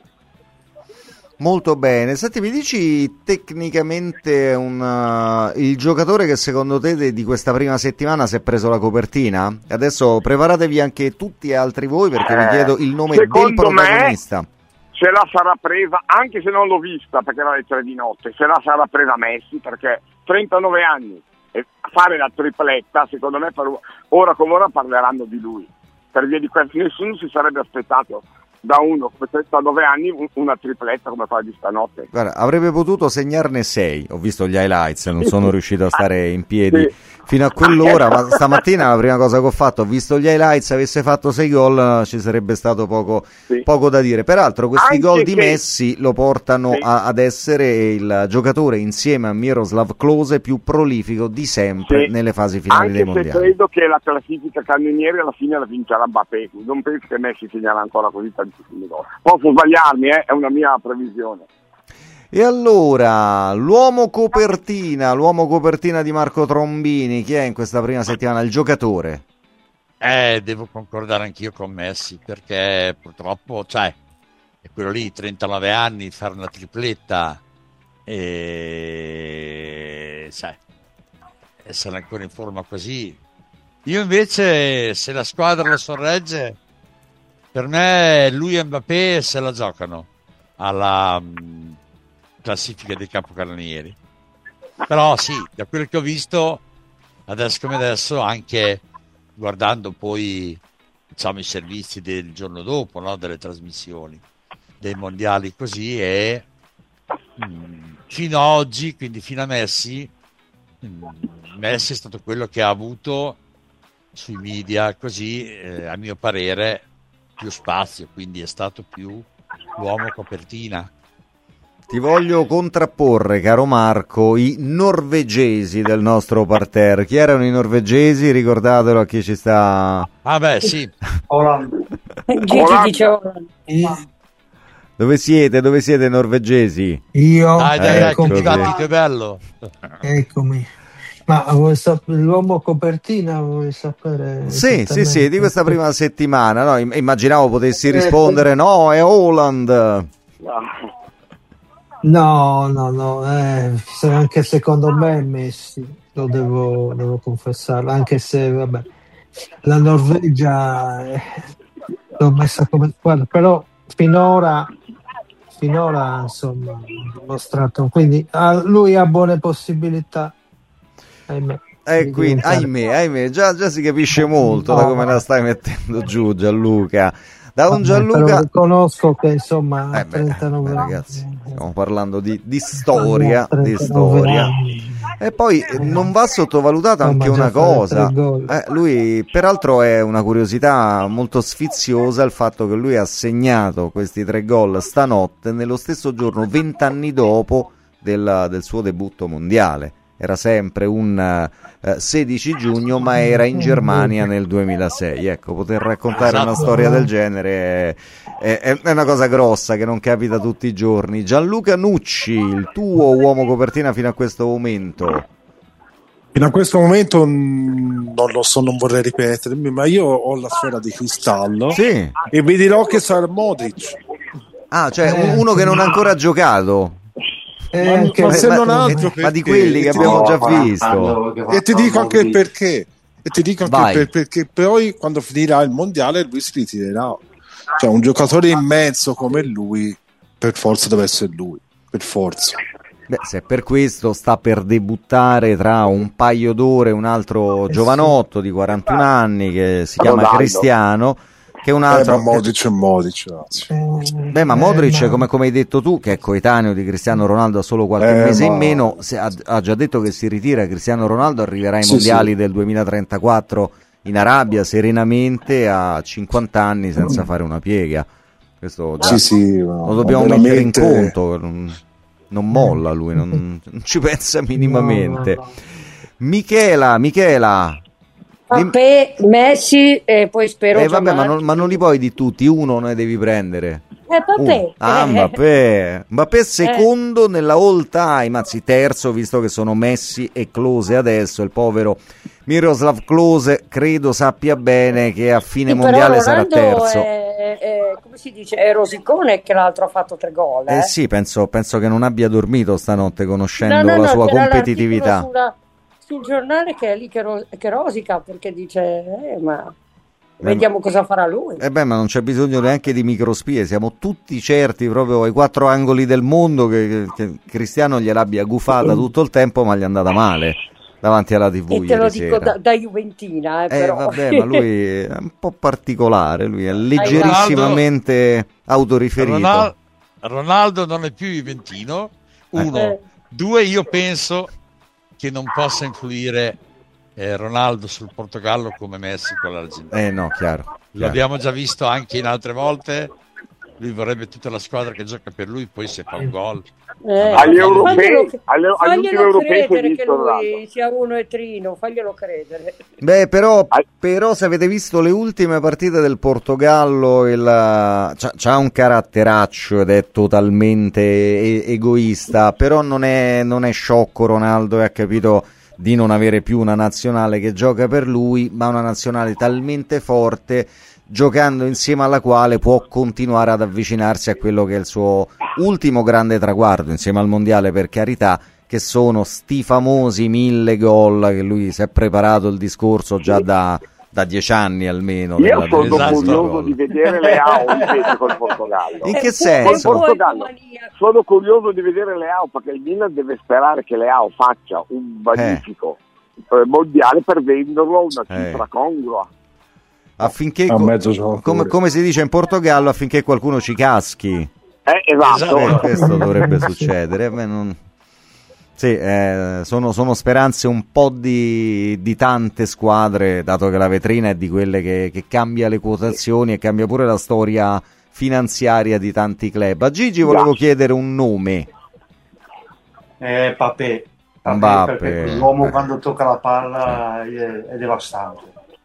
Molto bene. Senti, mi dici tecnicamente un, uh, il giocatore che secondo te de, di questa prima settimana si è preso la copertina? Adesso preparatevi anche tutti e altri voi, perché vi Eh, chiedo il nome del protagonista. Me ce la sarà presa, anche se non l'ho vista perché era le tre di notte, se la sarà presa Messi, perché trentanove anni e fare la tripletta, secondo me per ora come ora parleranno di lui, per via di questo nessuno si sarebbe aspettato da uno per trentanove anni una tripletta come fa di stanotte. Guarda, avrebbe potuto segnarne sei. Ho visto gli highlights, non sono riuscito a stare in piedi sì. fino a quell'ora, ma stamattina la prima cosa che ho fatto, ho visto gli highlights, se avesse fatto sei gol ci sarebbe stato poco, sì. poco da dire. Peraltro questi Anche gol di che... Messi lo portano sì. a, ad essere il giocatore insieme a Miroslav Klose più prolifico di sempre sì. nelle fasi finali Anche dei mondiali. Anche se credo che la classifica cannonieri alla fine la vincerà Mbappé, non penso che Messi segnerà ancora così tanto. Posso sbagliarmi, eh? È una mia previsione. E allora, l'uomo copertina, l'uomo copertina di Marco Trombini, chi è in questa prima settimana? Il giocatore? Eh, devo concordare anch'io con Messi, perché purtroppo, cioè, è quello lì, trentanove anni, fare una tripletta e, sai, essere ancora in forma così. Io invece, se la squadra lo sorregge, per me lui e Mbappé se la giocano alla mh, classifica dei capocannonieri. Però sì, da quello che ho visto adesso come adesso, anche guardando poi diciamo i servizi del giorno dopo, no? Delle trasmissioni dei mondiali così, e mh, fino a oggi, quindi fino a Messi, mh, Messi è stato quello che ha avuto sui media così, eh, a mio parere, più spazio, quindi è stato più l'uomo copertina. Ti voglio contrapporre, caro Marco, i norvegesi del nostro parterre. Chi erano i norvegesi? Ricordatelo a chi ci sta. Ah beh, sì. Holland. Gigi dice Holland. Dove siete? Dove siete norvegesi? Io. Dai, dai, dai, eccomi. che, che bello. Eccomi. Ma vuoi sap- l'uomo copertina vuoi sapere? Sì, sì, sì, di questa prima settimana. No? Immaginavo potessi rispondere no, è Holland. No, no, no, eh, anche secondo me Messi, lo devo, devo confessare, anche se vabbè, la Norvegia eh, l'ho messa come squadra, però finora, finora insomma ha dimostrato, quindi ah, lui ha buone possibilità. Ahimè, eh, quindi, ahimè, ahimè, già, già si capisce molto no, da come la stai mettendo giù, Gianluca. Da un Gianluca, però riconosco che insomma eh beh, trentanove beh, anni. Ragazzi, stiamo parlando di, di storia, di storia. Anni. E poi eh, non va sottovalutata no, anche una cosa. Eh, lui, peraltro, è una curiosità molto sfiziosa il fatto che lui ha segnato questi tre gol stanotte nello stesso giorno, vent'anni dopo del, del suo debutto mondiale. era sempre un uh, sedici giugno, ma era in Germania nel duemilasei. Ecco, poter raccontare esatto. una storia del genere è, è, è una cosa grossa che non capita tutti i giorni. Gianluca Nucci, il tuo uomo copertina fino a questo momento. Fino a questo momento mh, non lo so, non vorrei ripetermi, ma io ho la sfera di cristallo, sì. E vi dirò che sarà Modric. Ah, cioè eh, uno che non ha ancora giocato. Eh, ma, che, ma se ma, non altro ma di perché? quelli che E ti abbiamo dico- già visto. E ti dico anche il perché. E ti dico anche Vai. per, perché poi quando finirà il mondiale lui si ritirerà. Cioè un giocatore immenso come lui, per forza deve essere lui, per forza. Beh, se per questo sta per debuttare tra un paio d'ore un altro giovanotto di quarantuno anni che si chiama Ronaldo. Cristiano, che è un Eh, altro... ma Modric è Modric, ragazzi. Beh, ma Modric, come, come hai detto tu, che è coetaneo di Cristiano Ronaldo, ha solo qualche Eh, mese ma- in meno, se ha, ha già detto che si ritira. Cristiano Ronaldo arriverà ai Sì, mondiali sì. del duemilatrentaquattro in Arabia serenamente a cinquanta anni senza fare una piega. Questo già Sì, sì, lo ma dobbiamo veramente- mettere in conto. Non, non molla lui, non, non ci pensa minimamente. No, no, no. Michela, Michela. Dim- Mbappé, Messi e poi spero eh, vabbè, ma Giamatti. non, ma non li puoi di tutti, uno ne devi prendere. Eh, Mbappé. Uno. Ah, Eh. Mbappé. Mbappé secondo nella all time, anzi terzo, visto che sono Messi e Klose adesso. Il povero Miroslav Klose credo sappia bene che a fine Sì, però mondiale sarà Ronaldo terzo. È, è- come si dice, è rosicone che l'altro ha fatto tre gol. Eh, Eh sì, penso, penso che non abbia dormito stanotte conoscendo No, no, la no, sua c'era competitività. l'articolo sulla- sul giornale che è lì che, ro- che rosica perché dice, eh, ma vediamo cosa farà lui. Eh beh, ma non c'è bisogno neanche di microspie, siamo tutti certi proprio ai quattro angoli del mondo che, che Cristiano gliel'abbia gufata tutto il tempo, ma gli è andata male davanti alla tivù E te lo ieri dico sera. da, da Juventina, eh, Eh però. vabbè, ma lui è un po' particolare, lui è leggerissimamente autoriferito. Ronal- Ronaldo non è più juventino. Uno, Eh. due, io penso che non possa influire eh, Ronaldo sul Portogallo come Messi con l'Argentina. Eh no, chiaro. chiaro. L'abbiamo già visto anche in altre volte. Lui vorrebbe tutta la squadra che gioca per lui, poi se fa un gol. Eh, Agli faglielo- europei, alle- agli ultimi faglielo europei si è credere che visto lui Ronaldo. sia uno e trino, faglielo credere. Beh, però, però se avete visto le ultime partite del Portogallo, il, c'ha, c'ha un caratteraccio ed è totalmente e- egoista, però non è, non è sciocco Ronaldo e ha capito di non avere più una nazionale che gioca per lui, ma una nazionale talmente forte, giocando insieme alla quale può continuare ad avvicinarsi a quello che è il suo ultimo grande traguardo, insieme al mondiale per carità, che sono sti famosi mille gol che lui si è preparato il discorso già da, da dieci anni almeno. Io della sono delle curioso gol. di vedere Leao invece col Portogallo. In È che un po' senso? un po' Portogallo. egomania. Sono curioso di vedere Leao perché il Milan deve sperare che Leao faccia un magnifico eh, mondiale per venderlo a una Eh. cifra congrua. Affinché, A co- mezzo giocatore. come, come si dice in Portogallo, affinché qualcuno ci caschi. Eh, esatto. Eh, questo dovrebbe succedere. Beh, non- Sì, eh, sono, sono speranze un po' di, di tante squadre, dato che la vetrina è di quelle che, che cambia le quotazioni e cambia pure la storia finanziaria di tanti club. A Gigi volevo chiedere un nome. Eh, Papè. Papè, Mbappé. perché l'uomo Eh. quando tocca la palla è, è devastante.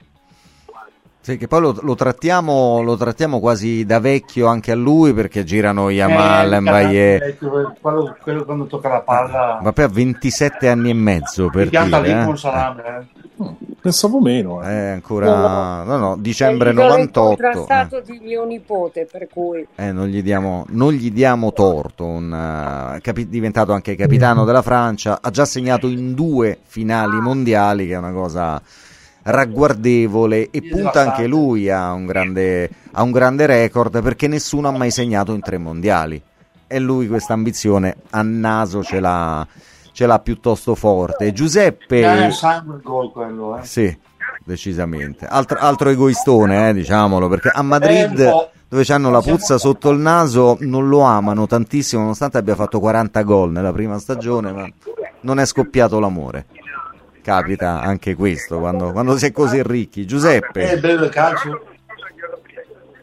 Sì, che poi lo, lo trattiamo lo trattiamo quasi da vecchio anche a lui, perché girano Yamal, Eh, Mbappé. quello, quello quando tocca la palla Mbappé ha ventisette anni e mezzo, per ti pianta lì dire, con eh. un salame. Eh. Pensavo meno. Eh. È ancora no, no, dicembre È l'idolo novantotto. incontrastato di mio nipote, per cui Eh, non gli diamo, non gli diamo torto. Un, uh, capi- diventato anche capitano della Francia, ha già segnato in due finali mondiali, che è una cosa ragguardevole, e punta anche lui a un grande, a un grande record, perché nessuno ha mai segnato in tre mondiali. E lui questa ambizione a naso ce l'ha, ce l'ha piuttosto forte. Giuseppe. È sangue il gol quello. Eh. Sì, decisamente. Altro, altro egoistone, eh, diciamolo, perché a Eh, un Madrid, po'. dove c'hanno la puzza sotto il naso, non lo amano tantissimo, nonostante abbia fatto quaranta gol nella prima stagione, ma non è scoppiato l'amore. Capita anche questo quando, quando si è così ricchi. È Giuseppe, bello il calcio.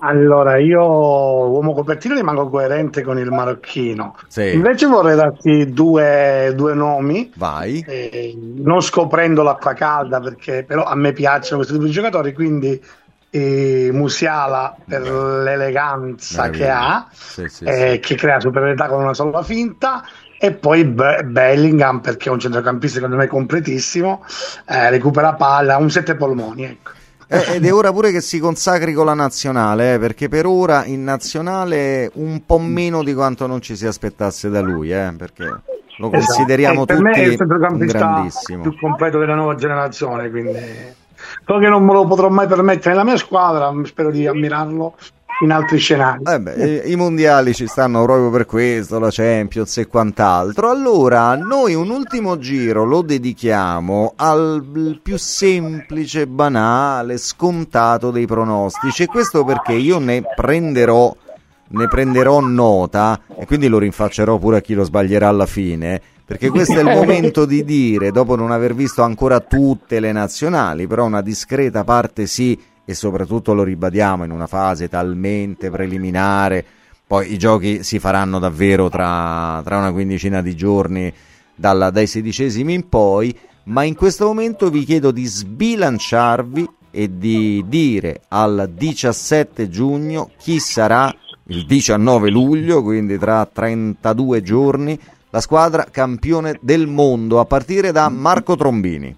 Allora, io uomo copertina rimango coerente con il marocchino. Sì. Invece vorrei darti due, due nomi. Vai. Eh, non scoprendo l'acqua calda, perché però a me piacciono questi due giocatori, quindi eh, Musiala per Beh. l'eleganza Meraviglia. che ha, sì, sì, eh, sì. che crea superiorità con una sola finta, e poi Be- Bellingham perché è un centrocampista secondo me completissimo, eh, recupera palla, un sette polmoni, ecco. Eh, ed è ora pure che si consacri con la nazionale, eh, perché per ora in nazionale un po' meno di quanto non ci si aspettasse da lui, eh, perché lo consideriamo esatto. tutti per me è il centrocampista grandissimo, più completo della nuova generazione, quindi so che non me lo potrò mai permettere nella mia squadra, spero di ammirarlo in altri scenari. Eh beh, i mondiali ci stanno proprio per questo, la Champions e quant'altro. Allora, noi un ultimo giro lo dedichiamo al più semplice, banale, scontato dei pronostici, e questo perché io ne prenderò ne prenderò nota e quindi lo rinfaccerò pure a chi lo sbaglierà alla fine, perché questo è il momento di dire, dopo non aver visto ancora tutte le nazionali, però una discreta parte sì, e soprattutto lo ribadiamo in una fase talmente preliminare, poi i giochi si faranno davvero tra, tra una quindicina di giorni dalla, dai sedicesimi in poi, ma in questo momento vi chiedo di sbilanciarvi e di dire al diciassette giugno chi sarà il diciannove luglio, quindi tra trentadue giorni, la squadra campione del mondo, a partire da Marco Trombini.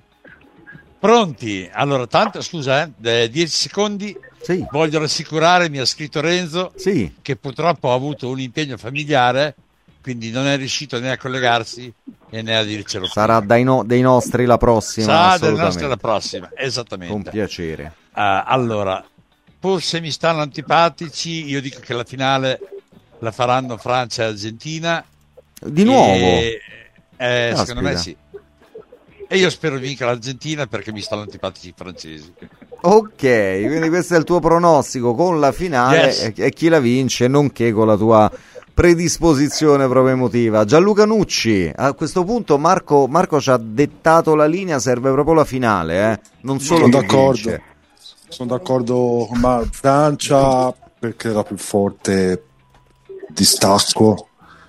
Pronti? Allora, tanto scusa, eh, dieci secondi. Sì. Voglio rassicurare, mi ha scritto Renzo, sì. che purtroppo ha avuto un impegno familiare, quindi non è riuscito né a collegarsi né a dircelo. Sarà dai no, dei nostri la prossima. Sarà dei nostri la prossima, esattamente. Con piacere. Uh, allora, pur se mi stanno antipatici, io dico che la finale la faranno Francia e Argentina. Di nuovo? E, eh, secondo me sì. E io spero vinca l'Argentina perché mi stanno antipatici i francesi. Ok, quindi questo è il tuo pronostico con la finale, yes. e, e chi la vince, nonché con la tua predisposizione proprio emotiva. Gianluca Nucci, a questo punto Marco, Marco ci ha dettato la linea, serve proprio la finale, eh? Non solo sono chi d'accordo. vince. Sono d'accordo con Francia perché è la più forte distacco,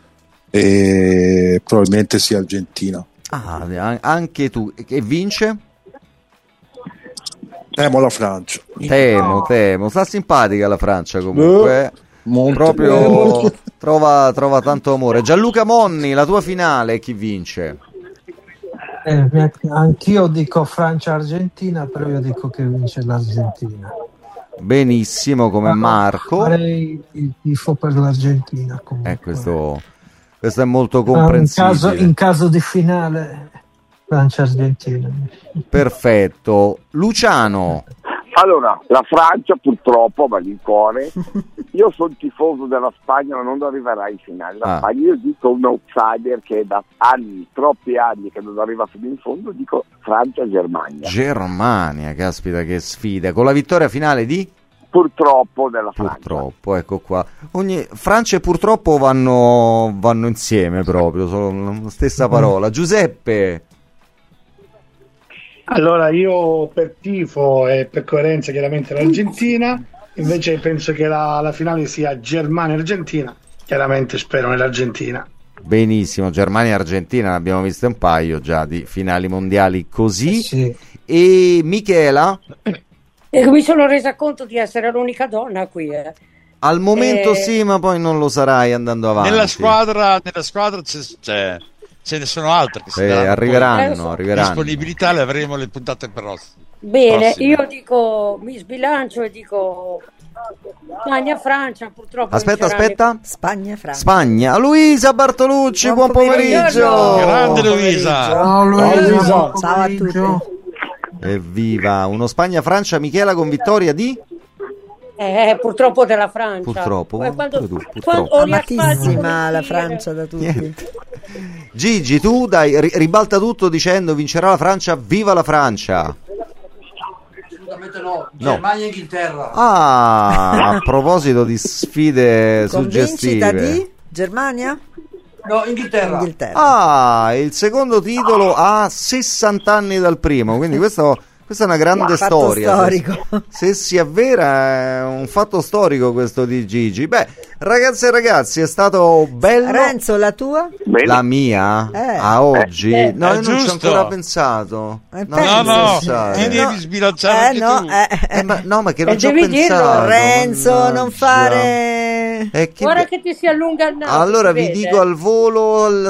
e probabilmente sia Argentina. Ah, anche tu. E vince? Temo la Francia. Temo, temo. Sta simpatica la Francia comunque. Molto proprio bello. trova, trova tanto amore. Gianluca Monni, la tua finale, chi vince? Eh, anch'io dico Francia-Argentina, però io dico che vince l'Argentina. Benissimo, come ah, Marco. Farei il tifo per l'Argentina comunque. Eh, questo, questo è molto comprensibile. In caso, in caso di finale Francia-Argentina. Perfetto. Luciano. Allora, la Francia purtroppo, a malincuore, io sono tifoso della Spagna, ma non arriverà in finale. La ah. Spagna, io dico un outsider che è da anni, troppi anni che non arriva fino in fondo, dico Francia-Germania. Germania, caspita che sfida. Con la vittoria finale di? Purtroppo della Francia. Purtroppo, ecco qua. Ogni... Francia e purtroppo vanno, vanno insieme proprio, sono la stessa parola. Giuseppe. Allora io per tifo e per coerenza chiaramente l'Argentina, invece penso che la, la finale sia Germania-Argentina, chiaramente spero nell'Argentina. Benissimo, Germania-Argentina ne abbiamo viste un paio già di finali mondiali così. Sì. E Michela? E mi sono resa conto di essere l'unica donna qui. Eh. Al momento e... sì, ma poi non lo sarai andando avanti. Nella squadra, nella squadra c'è... c'è... ce ne sono altre che si eh, arriveranno, arriveranno. Disponibilità le avremo le puntate prossime. Bene, prossime. Io dico mi sbilancio e dico Spagna Francia, purtroppo. Aspetta, aspetta. Spagna Francia. Spagna. Luisa Bartolucci, buon, buon pomeriggio. pomeriggio. Grande Luisa. Ciao Luisa. Ciao, Ciao a tutti. Evviva, uno Spagna Francia, Michela, con vittoria di Eh, purtroppo della Francia. Purtroppo, Poi quando, tu, purtroppo. Quando amatissima la Francia da tutti. Niente. Gigi, tu dai, ribalta tutto dicendo vincerà la Francia, viva la Francia. Assolutamente no, no. Germania e Inghilterra. Ah, a proposito di sfide Convincita suggestive. Di Germania? No, Inghilterra. Inghilterra. Ah, il secondo titolo a sessanta anni dal primo, quindi questo... Questa è una grande Fatto storia. storico. Se, se si avvera è un fatto storico questo di Gigi. Beh, ragazze e ragazzi, è stato bello. Renzo, la tua? La mia? Eh. A oggi? Eh. No, io È non ci ho giusto. ancora pensato. Eh, Non ci No, ho no, pensato. ti devi sbilanciare Eh anche no, tu. eh, Eh, ma, no, ma che non E ci ho devi dirlo, pensato. Renzo, non mannaggia. fare... Eh, che Guarda be- che ti si allunga il naso. Allora si vi vede. dico al volo, la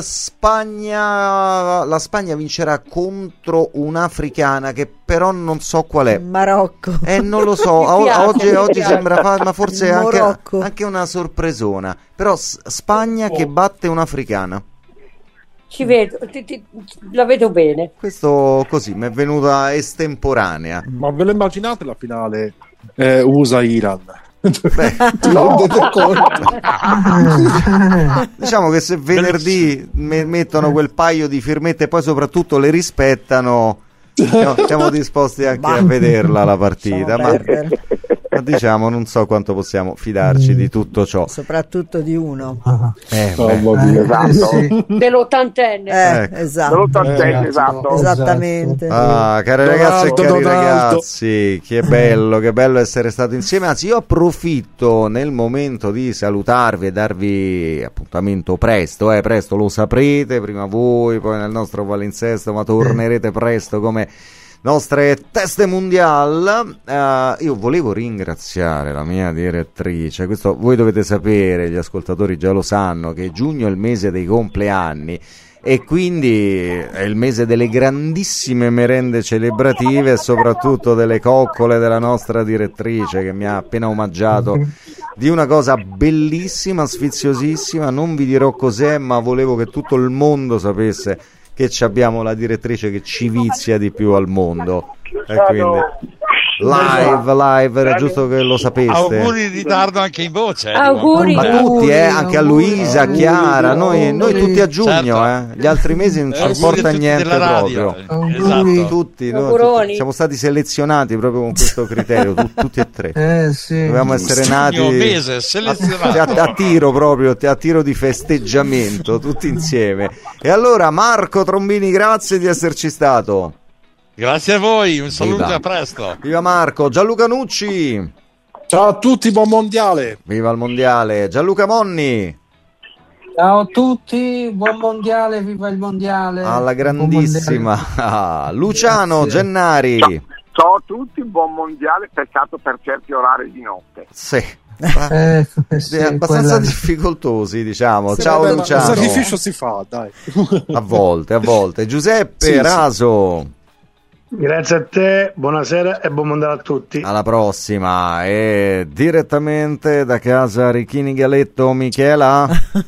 Spagna, la Spagna vincerà contro un'africana che però non so qual è. Marocco. Eh, non lo so, Mi O- piace, oggi, mi oggi piace. sembra fa- ma forse Il anche, Morocco. anche una sorpresona. Però S- Spagna che batte un'africana. Ci vedo, ti- ti- la vedo bene. Questo così mi è venuta estemporanea. Ma ve lo immaginate la finale eh, U S A-Iran? Beh, Non rendete conto? diciamo che se venerdì me- mettono quel paio di firmette e poi soprattutto le rispettano, siamo, siamo disposti anche a vederla la partita, ma, ma diciamo non so quanto possiamo fidarci di tutto ciò. Soprattutto di uno. Eh, Oh, beh. mamma mia. Esatto. Dell'ottantenne. Eh, Ecco. esatto. Dell'ottantenne, Eh, esatto. Esattamente. Ah, care ragazze e Donato, cari Donato. ragazzi, che bello, che bello essere stato insieme. Anzi, io approfitto nel momento di salutarvi e darvi appuntamento presto, eh, presto lo saprete, prima voi, poi nel nostro palinsesto, ma tornerete presto come nostre teste mondial. Eh, io volevo ringraziare la mia direttrice, questo voi dovete sapere, gli ascoltatori già lo sanno, che giugno è il mese dei compleanni e quindi è il mese delle grandissime merende celebrative e soprattutto delle coccole della nostra direttrice che mi ha appena omaggiato di una cosa bellissima, sfiziosissima. Non vi dirò cos'è, ma volevo che tutto il mondo sapesse che ci abbiamo la direttrice che ci vizia di più al mondo. E quindi live, live, era giusto che lo sapeste. Auguri in ritardo anche in voce. eh, Auguri. di buon A compleanno. tutti, eh, anche a Luisa, a Chiara, noi, noi tutti a giugno, Certo. eh. Gli altri mesi non ci Auguri a importa tutti niente della radio. proprio. Auguri. Esatto. Tutti, noi, Auguroni. tutti siamo stati selezionati proprio con questo criterio, tu- tutti e tre. Eh sì. Dovevamo essere nati Giugno, mese, a, selezionato. a tiro proprio, a tiro di festeggiamento, tutti insieme. E allora Marco Trombini, grazie di esserci stato. Grazie a voi, un saluto Viva. e a presto. Viva Marco. Gianluca Nucci, Ciao a tutti, buon mondiale. viva il mondiale. Gianluca Monni, Ciao a tutti, buon mondiale, viva il mondiale. alla Buon grandissima Ah, Luciano Grazie. Gennari. Ciao a tutti, buon mondiale, peccato per certi orari di notte. Sì. mondiale. Eh, sì, Sì, abbastanza quella- difficoltosi, diciamo. Sì, Ciao vabbè, ma Luciano. Il sacrificio si fa, dai. A volte, a volte. Giuseppe Sì, sì. Raso, Grazie a te, buonasera e buon mondiale a tutti. alla prossima. E direttamente da casa Ricchini Galetto, Michela.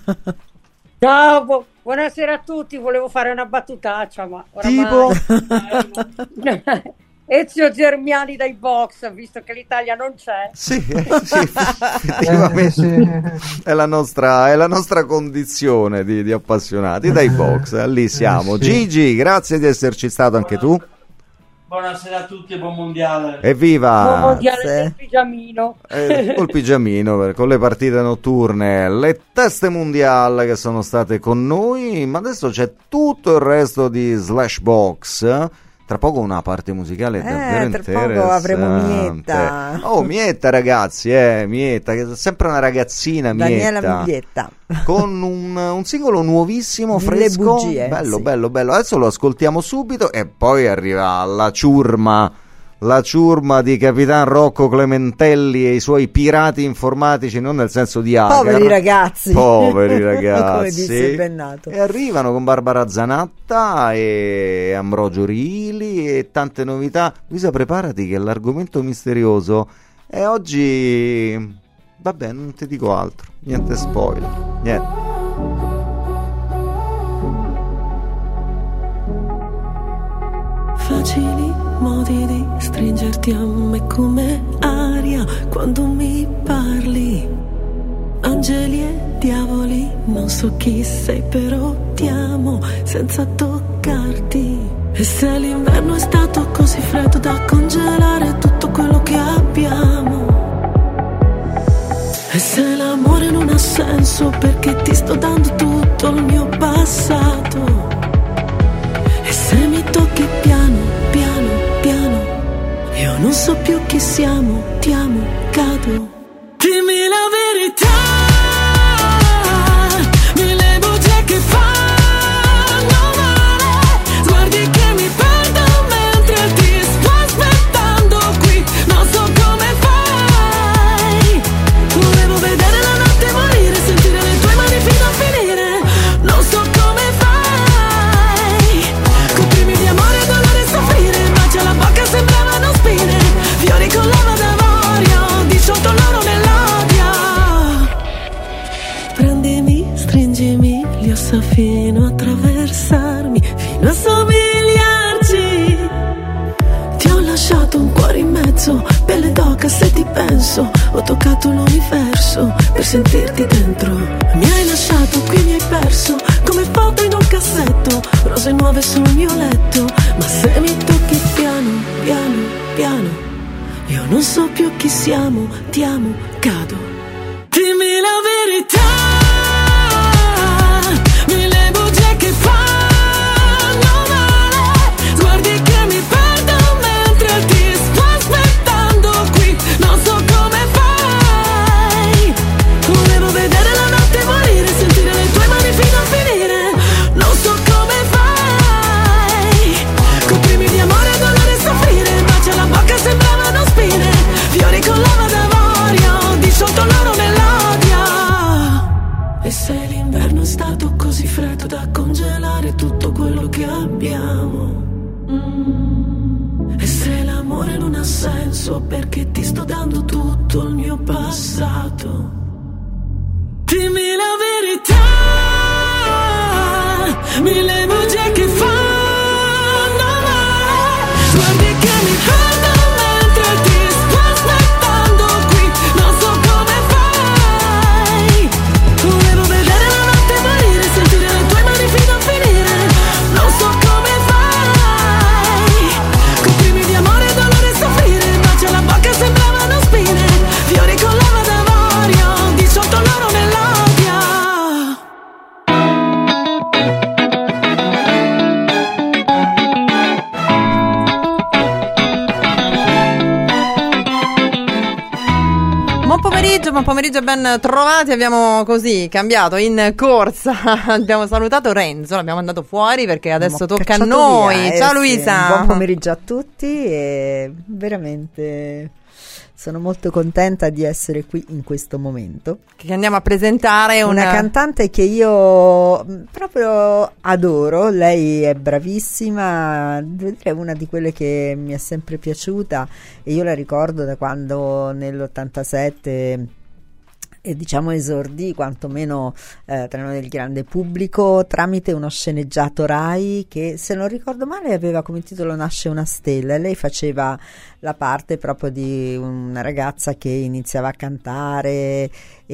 Ciao, bu- buonasera a tutti. Volevo fare una battutaccia, ma Tipo? oramai... Ezio Germiani dai box, visto che l'Italia non c'è. Sì, eh, sì, effettivamente Eh, sì. è la nostra, è la nostra condizione di, di appassionati dai box. eh, Lì siamo. Eh, sì. Gigi, grazie di esserci stato anche tu. Buonasera a tutti e buon mondiale. Evviva! Buon mondiale Grazie. del pigiamino. Eh, col pigiamino per- con le partite notturne, le teste mondial che sono state con noi, ma adesso c'è tutto il resto di Slashbox. Tra poco una parte musicale Eh, davvero tra poco interessante. avremo Mietta. Oh, Mietta ragazzi, eh, Mietta, che è sempre una ragazzina, Daniela Mietta. Miglietta. Con un, un singolo nuovissimo, Mille fresco, bugie, bello, sì. bello, bello. Adesso lo ascoltiamo subito e poi arriva la ciurma, la ciurma di Capitan Rocco Clementelli e i suoi pirati informatici, non nel senso di hacker. Poveri ragazzi. Poveri Come ragazzi. disse Bennato. E arrivano con Barbara Zanatta e Ambrogio Rili e tante novità. Luisa, preparati che l'argomento misterioso è oggi... Vabbè, non ti dico altro, niente spoiler, niente. Facili modi di stringerti a me come aria quando mi parli. Angeli e diavoli, non so chi sei, però ti amo senza toccarti. E se l'inverno è stato così freddo da congelare tutto quello che abbiamo. E se l'amore non ha senso perché ti sto dando tutto il mio passato. E se mi tocchi piano, piano, piano, non so più chi siamo, ti amo, cado. Dimmi la verità, mille bugie che fanno male, sguardi che mi perdo mentre ti sto aspettando qui, non so come fai. Volevo vedere la notte morire, sentire le tue mani fino a finire, non so come fai. Coprimi di amore e dolore e soffrire, baci alla bocca sembravano spine, fiori con lava d'avorio, disciolto l'oro nell'odia. Prendimi, stringimi gli ossa fino a attraversarmi, fino a somigliarci. Ti ho lasciato un cuore in mezzo, pelle d'oca se ti penso, ho toccato l'universo per sentirti dentro. Mi hai lasciato, qui mi hai perso, come foto in un cassetto, rose nuove sul mio letto, ma se mi tocchi piano, piano, piano, io non so più chi siamo, ti amo, cado. Dimmi la verità, mille bugie che fanno male, sguardi che mi perdo mentre ti sto aspettando qui, non so come fai. Volevo vedere la notte morire, sentire le tue mani fino a finire, non so come fai. Coprimi di amore e dolore e soffrire, baci alla bocca sembravano spine, fiori con lava d'avorio, disciolto l'oro nell'odia. E se l'inverno è stato così freddo da congelare tutto quello che abbiamo, mm. E se l'amore non ha senso perché ti sto dando tutto il mio passato. Dimmi la verità, mille bugie che fanno male, sguardi che mi perdo mentre ti sto aspettando qui, non so come fai. Volevo vedere la notte morire, sentire le tue mani fino a finire, non so come fai. Coprimi di amore e dolore e soffrire, baci alla bocca sembravano spine, fiori con lava d'avorio, disciolto l'oro nell'odia. Buon pomeriggio, buon pomeriggio, ben trovati. Abbiamo così cambiato in corsa. Abbiamo salutato Renzo, l'abbiamo mandato fuori perché adesso Abbiamo tocca a cacciato noi. via, eh, Ciao sì. Luisa. Buon pomeriggio a tutti e veramente sono molto contenta di essere qui in questo momento. Che andiamo a presentare una, una cantante che io proprio adoro. Lei è bravissima, devo dire, è una di quelle che mi è sempre piaciuta e io la ricordo da quando nell'ottantasette e diciamo esordì quantomeno eh, tra noi del grande pubblico tramite uno sceneggiato Rai che, se non ricordo male, aveva come titolo Nasce una stella, e lei faceva la parte proprio di una ragazza che iniziava a cantare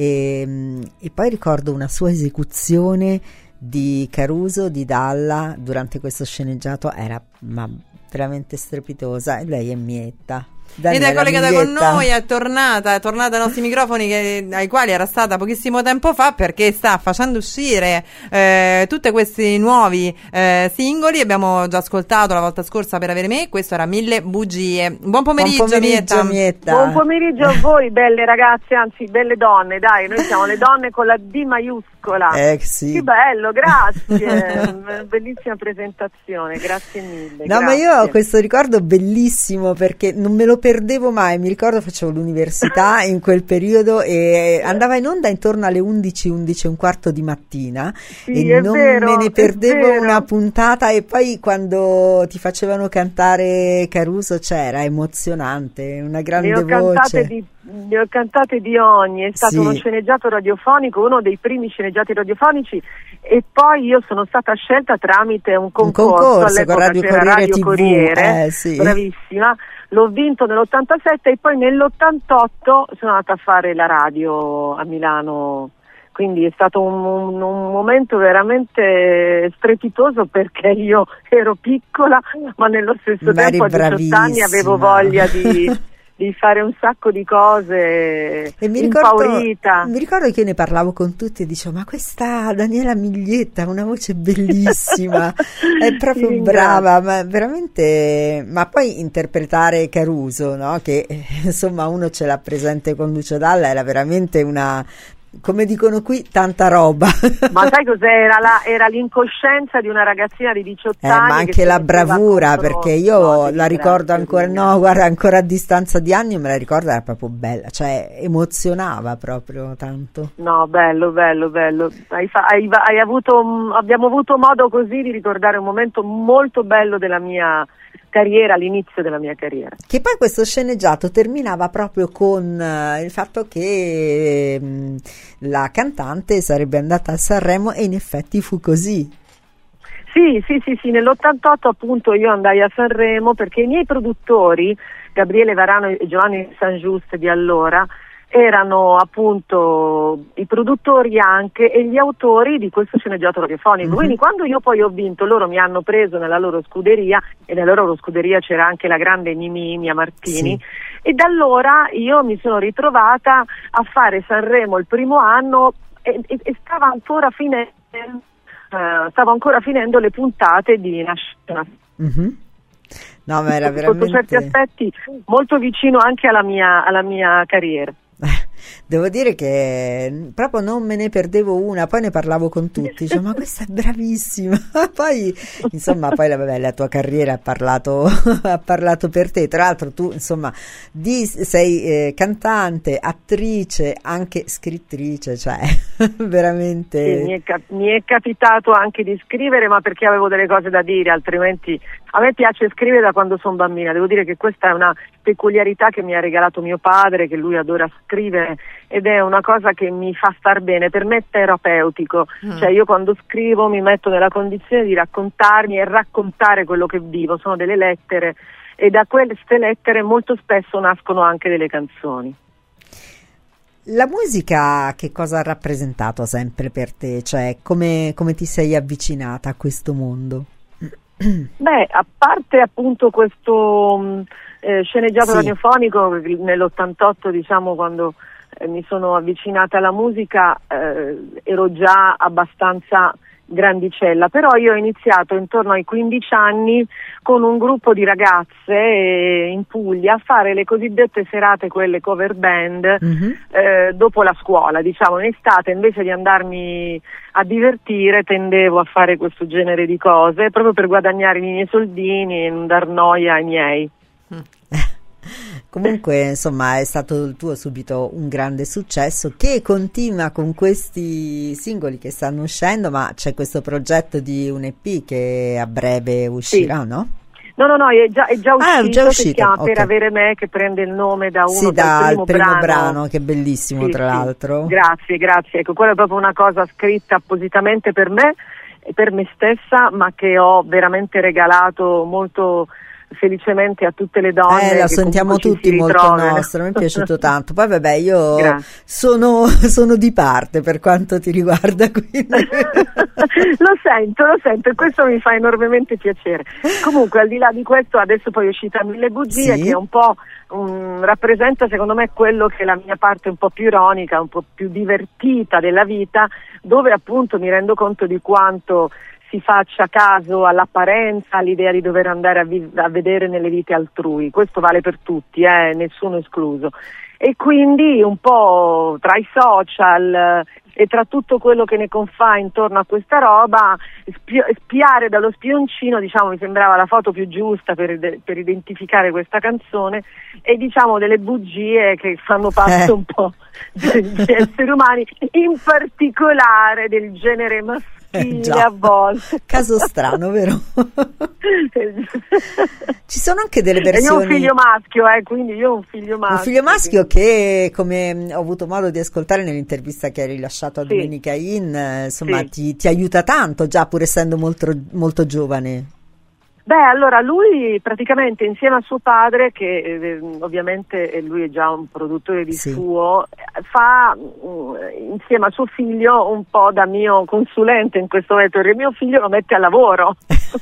e, e poi ricordo una sua esecuzione di Caruso di Dalla durante questo sceneggiato, era ma veramente strepitosa, e lei è Mietta. Daniela Ed è collegata Miglietta. con noi, è tornata, è tornata ai nostri microfoni che, ai quali era stata pochissimo tempo fa, perché sta facendo uscire eh, tutti questi nuovi eh, singoli. Abbiamo già ascoltato la volta scorsa Per avere me, questo era Mille bugie. Buon pomeriggio, Buon pomeriggio Mietta. Mietta. Buon pomeriggio a voi belle ragazze, anzi belle donne, dai, noi siamo le donne con la D maiuscola. Eh sì. Che bello, grazie. Bellissima presentazione, grazie mille. No, grazie. ma io ho questo ricordo bellissimo perché non me lo perdevo mai. Mi ricordo facevo l'università in quel periodo e andava in onda intorno alle undici, undici e un quarto di mattina, Sì, e è non vero, me ne è perdevo vero. una puntata. E poi quando ti facevano cantare Caruso c'era emozionante, una grande Ne ho cantate voce. di, ne ho cantate di ogni, è stato Sì. uno sceneggiato radiofonico, uno dei primi sceneggiati radiofonici, e poi io sono stata scelta tramite un concorso, concorso all'epoca con Radio c'era Corriere Radio T V, Corriere, eh, sì. bravissima, l'ho vinto nell'ottantasette e poi nell'ottantotto sono andata a fare la radio a Milano. Quindi è stato un, un, un momento veramente strepitoso perché io ero piccola, ma nello stesso Ma eri tempo a diciotto anni avevo bravissima. voglia di, di fare un sacco di cose, e mi ricordo, impaurita. mi ricordo che io ne parlavo con tutti e dicevo: ma questa Daniela Miglietta ha una voce bellissima, è proprio Sì, brava, ma veramente. Ma poi interpretare Caruso, no? Che insomma uno ce l'ha presente con Lucio Dalla, era veramente una, come dicono qui, tanta roba. Ma sai cos'era? La, era l'incoscienza di una ragazzina di diciotto Eh, anni. ma che anche si la metteva bravura, contro- perché io no, la devi ricordo ancora, grazie, no, guarda, ancora a distanza di anni me la ricordo, era proprio bella, cioè emozionava proprio tanto. No, bello, bello, bello. Hai fa- hai- hai avuto, mm, abbiamo avuto modo così di ricordare un momento molto bello della mia carriera, all'inizio della mia carriera. Che poi questo sceneggiato terminava proprio con eh, il fatto che mh, la cantante sarebbe andata a Sanremo, e in effetti fu così. Sì, sì, sì, sì, nell'ottantotto appunto io andai a Sanremo perché i miei produttori, Gabriele Varano e Giovanni San Giuste di allora, erano appunto i produttori anche e gli autori di questo sceneggiato radiofonico. Mhm. Quindi quando io poi ho vinto, loro mi hanno preso nella loro scuderia, e nella loro scuderia c'era anche la grande Mimì Mia Martini, Sì. e da allora io mi sono ritrovata a fare Sanremo il primo anno e, e, e stava ancora finendo eh, stavo ancora finendo le puntate di Nascita. Mhm. No, ma era Sotto veramente. certi aspetti molto vicino anche alla mia, alla mia carriera. Devo dire che proprio non me ne perdevo una, poi ne parlavo con tutti, dicevo: ma questa è bravissima. Poi insomma, poi la, vabbè, la tua carriera ha parlato, ha parlato per te. Tra l'altro tu insomma di, sei eh, cantante, attrice, anche scrittrice, cioè veramente. Sì, mi, è cap- mi è capitato anche di scrivere, ma perché avevo delle cose da dire, altrimenti a me piace scrivere da quando sono bambina. Devo dire che questa è una peculiarità che mi ha regalato mio padre, che lui adora scrivere, ed è una cosa che mi fa star bene, per me è terapeutico. Mm. Cioè io quando scrivo mi metto nella condizione di raccontarmi e raccontare quello che vivo, sono delle lettere, e da queste lettere molto spesso nascono anche delle canzoni. La musica che cosa ha rappresentato sempre per te? Cioè come, come ti sei avvicinata a questo mondo? Beh, a parte appunto questo mh, eh, sceneggiato Sì. radiofonico, nell'ottantotto, diciamo, quando eh, mi sono avvicinata alla musica, eh, ero già abbastanza grandicella, però io ho iniziato intorno ai quindici anni con un gruppo di ragazze eh, in Puglia a fare le cosiddette serate, quelle cover band, Mhm. eh, dopo la scuola, diciamo in estate, invece di andarmi a divertire tendevo a fare questo genere di cose proprio per guadagnarmi i miei soldini e non dar noia ai miei. Comunque, insomma, è stato il tuo subito un grande successo, che continua con questi singoli che stanno uscendo, ma c'è questo progetto di un E P che a breve uscirà, Sì. no? No, no, no, è già, è già Ah, è uscito, già si uscito, chiama ok. Per avere me, che prende il nome da uno Sì, dal dal primo, primo brano, brano. che è bellissimo, Sì, tra sì. l'altro. Grazie, grazie. Ecco, quella è proprio una cosa scritta appositamente per me e per me stessa, ma che ho veramente regalato molto felicemente a tutte le donne. Eh, la che sentiamo comunque ci tutti si molto ritrovano. nostra, mi è piaciuto tanto. Poi vabbè, io Grazie. sono, sono di parte per quanto ti riguarda, quindi Lo sento, lo sento, e questo mi fa enormemente piacere. Comunque, al di là di questo, adesso poi è uscita Mille Bugie, Sì. che è un po' um, rappresenta secondo me quello che è la mia parte un po' più ironica, un po' più divertita della vita, dove appunto mi rendo conto di quanto si faccia caso all'apparenza, all'idea di dover andare a, vi- a vedere nelle vite altrui. Questo vale per tutti, eh, nessuno escluso. E quindi un po' tra i social eh, e tra tutto quello che ne confà intorno a questa roba, spi- spiare dallo spioncino, diciamo, mi sembrava la foto più giusta per, ide- per identificare questa canzone, e diciamo delle bugie che fanno parte Eh. un po' degli esseri umani, in particolare del genere maschile. Eh, già. A volte. Caso strano, vero? Ci sono anche delle E io ho versioni. un figlio maschio, eh, quindi io ho un figlio maschio. Un figlio maschio che, come ho avuto modo di ascoltare nell'intervista che hai rilasciato a Sì. Domenica In, eh, insomma, Sì. ti, ti aiuta tanto, già pur essendo molto, molto giovane. Beh, allora lui praticamente insieme a suo padre, che eh, ovviamente lui è già un produttore di Sì. suo, fa mh, insieme a suo figlio un po' da mio consulente in questo momento, perché mio figlio lo mette a lavoro,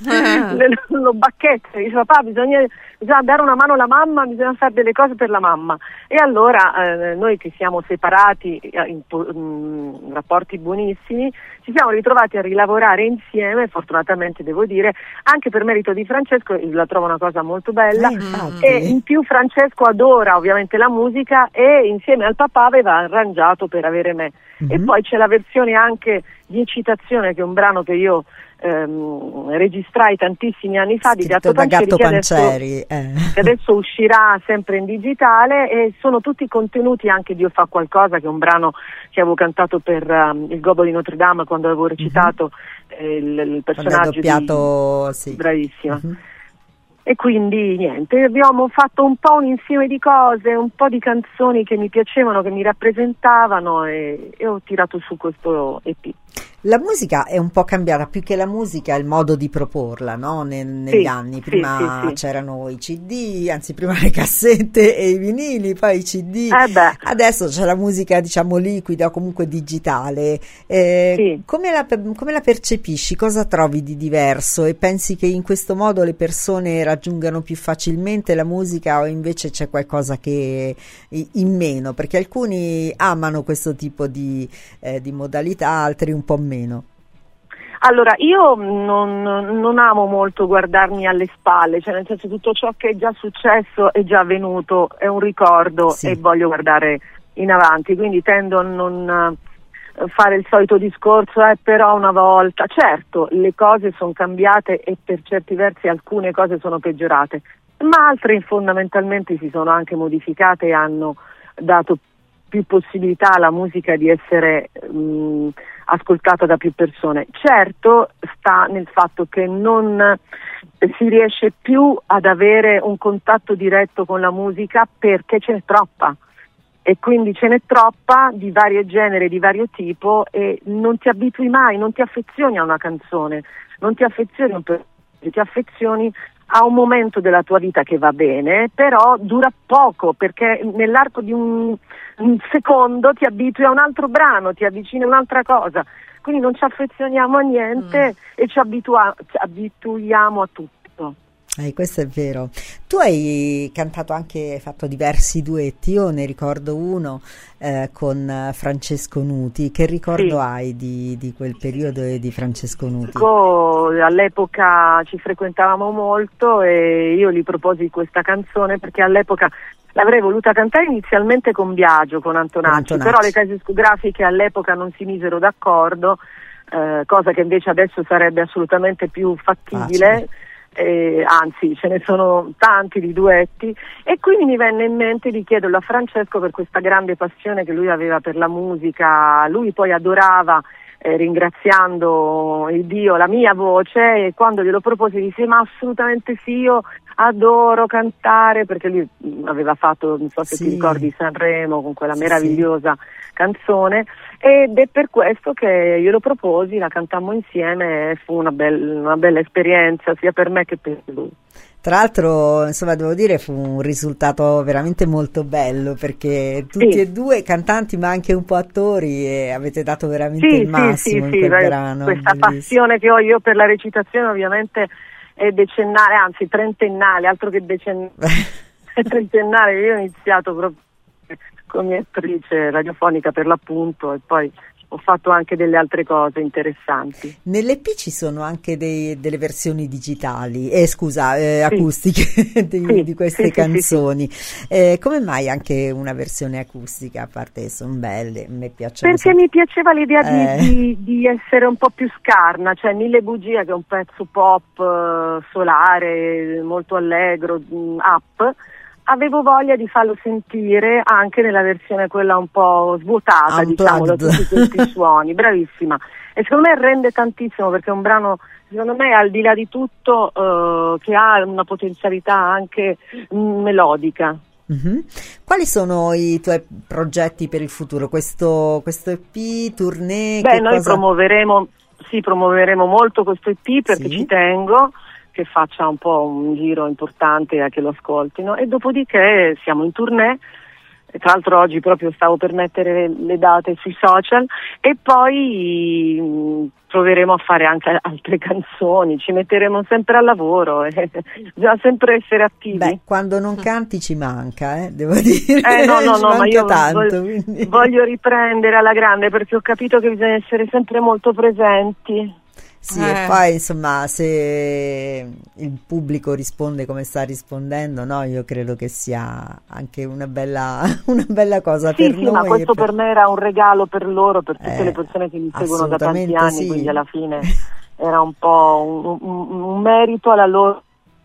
lo, lo bacchetta, dice papà bisogna, bisogna dare una mano alla mamma, bisogna fare delle cose per la mamma. E allora eh, noi che siamo separati eh, in, in rapporti buonissimi, ci siamo ritrovati a rilavorare insieme, fortunatamente devo dire, anche per merito di Francesco, la trovo una cosa molto bella, Eh, e in più Francesco adora ovviamente la musica e insieme al papà aveva arrangiato per avere me. Mhm. E poi c'è la versione anche di Eccitazione, che è un brano che io ehm, registrai tantissimi anni fa, di Scritto Gatto da Pancieri, Gatto che adesso, Pancieri. eh. che adesso uscirà sempre in digitale, e sono tutti contenuti anche Dio fa qualcosa, che è un brano che avevo cantato per um, il Gobbo di Notre Dame quando avevo recitato eh, il, il Quando ha personaggio doppiato, di... sì. Bravissima. Mhm. E quindi niente, abbiamo fatto un po' un insieme di cose, un po' di canzoni che mi piacevano, che mi rappresentavano, e, e ho tirato su questo E P. La musica è un po' cambiata, più che la musica è il modo di proporla, no? Ne- negli Sì, anni. sì, Prima sì, sì. c'erano i C D, anzi prima le cassette e i vinili, poi i C D. Eh beh. Adesso c'è la musica, diciamo, liquida o comunque digitale. Eh, Sì. come la, come la percepisci? Cosa trovi di diverso? E pensi che in questo modo le persone raggiungano più facilmente la musica, o invece c'è qualcosa che in meno? Perché alcuni amano questo tipo di, eh, di modalità, altri un po' meno. Allora, io non, non amo molto guardarmi alle spalle, cioè nel senso, tutto ciò che è già successo è già avvenuto, è un ricordo, Sì. e voglio guardare in avanti, quindi tendo a non eh, fare il solito discorso, eh, però una volta, certo, le cose sono cambiate e per certi versi alcune cose sono peggiorate, ma altre fondamentalmente si sono anche modificate e hanno dato più possibilità alla musica di essere mh, ascoltata da più persone. Certo, sta nel fatto che non si riesce più ad avere un contatto diretto con la musica, perché ce n'è troppa, e quindi ce n'è troppa di vario genere, di vario tipo, e non ti abitui mai, non ti affezioni a una canzone, non ti affezioni a un personaggio, ti affezioni a un momento della tua vita che va bene, però dura poco, perché nell'arco di un, un secondo ti abitui a un altro brano, ti avvicini a un'altra cosa, quindi non ci affezioniamo a niente mm. e ci, abitua- ci abituiamo a tutto. Eh, questo è vero. Tu hai cantato anche, hai fatto diversi duetti, io ne ricordo uno eh, con Francesco Nuti. Che ricordo Sì. hai di, di quel periodo e di Francesco Nuti? All'epoca ci frequentavamo molto e io gli proposi questa canzone perché all'epoca l'avrei voluta cantare inizialmente con Biagio, con Antonacci, Antonacci. però le case discografiche all'epoca non si misero d'accordo, eh, cosa che invece adesso sarebbe assolutamente più fattibile. Facile. Eh, anzi ce ne sono tanti di duetti, e quindi mi venne in mente di chiederlo a Francesco per questa grande passione che lui aveva per la musica. Lui poi adorava, eh, ringraziando il Dio, la mia voce, e quando glielo proposi disse ma assolutamente sì, io adoro cantare, perché lui aveva fatto, non so se Sì. ti ricordi, Sanremo con quella Sì, meravigliosa canzone, ed è per questo che glielo proposi, la cantammo insieme e fu una, bel, una bella esperienza sia per me che per lui. Tra l'altro, insomma, devo dire, fu un risultato veramente molto bello, perché tutti Sì. e due cantanti ma anche un po' attori, e avete dato veramente Sì, il massimo sì, in sì, quel sì, brano. questa bellissimo. passione che ho io per la recitazione ovviamente è decennale, anzi trentennale, altro che decennale, è trentennale. Io ho iniziato proprio come attrice radiofonica per l'appunto, e poi ho fatto anche delle altre cose interessanti. Nell'E P ci sono anche dei, delle versioni digitali, eh, scusa, eh, Sì. acustiche di, Sì, di queste sì, sì, canzoni. Eh, come mai anche una versione acustica? A parte sono belle, a me piacciono. Perché mi piaceva l'idea di, Eh. di, di essere un po' più scarna, cioè Mille bugie, che è un pezzo pop eh, solare, molto allegro, mh, up. Avevo voglia di farlo sentire anche nella versione quella un po' svuotata, Unplugged. diciamo, da tutti questi suoni, bravissima. E secondo me rende tantissimo, perché è un brano, secondo me, al di là di tutto, eh, che ha una potenzialità anche mh, melodica. Mhm. Quali sono i tuoi progetti per il futuro? Questo, questo E P, tournée? Beh, che noi cosa... promuoveremo, sì, promuoveremo molto questo E P perché Sì. ci tengo. che faccia un po' un giro importante e che lo ascoltino, e dopodiché siamo in tournée. Tra l'altro oggi proprio stavo per mettere le date sui social, e poi mh, proveremo a fare anche altre canzoni, ci metteremo sempre al lavoro, eh. Bisogna sempre essere attivi. Beh, quando non canti ci manca, eh, devo dire. Eh, no, no, ci no, manca ma io tanto, voglio, quindi. voglio riprendere alla grande, perché ho capito che bisogna essere sempre molto presenti. Sì, Eh. e poi insomma, se il pubblico risponde come sta rispondendo, no, io credo che sia anche una bella, una bella cosa Sì, per sì, noi. ma questo e per- per me era un regalo per loro, per tutte Eh, le persone che mi seguono da tanti assolutamente anni, sì. quindi alla fine era un po' un, un- un merito alla loro.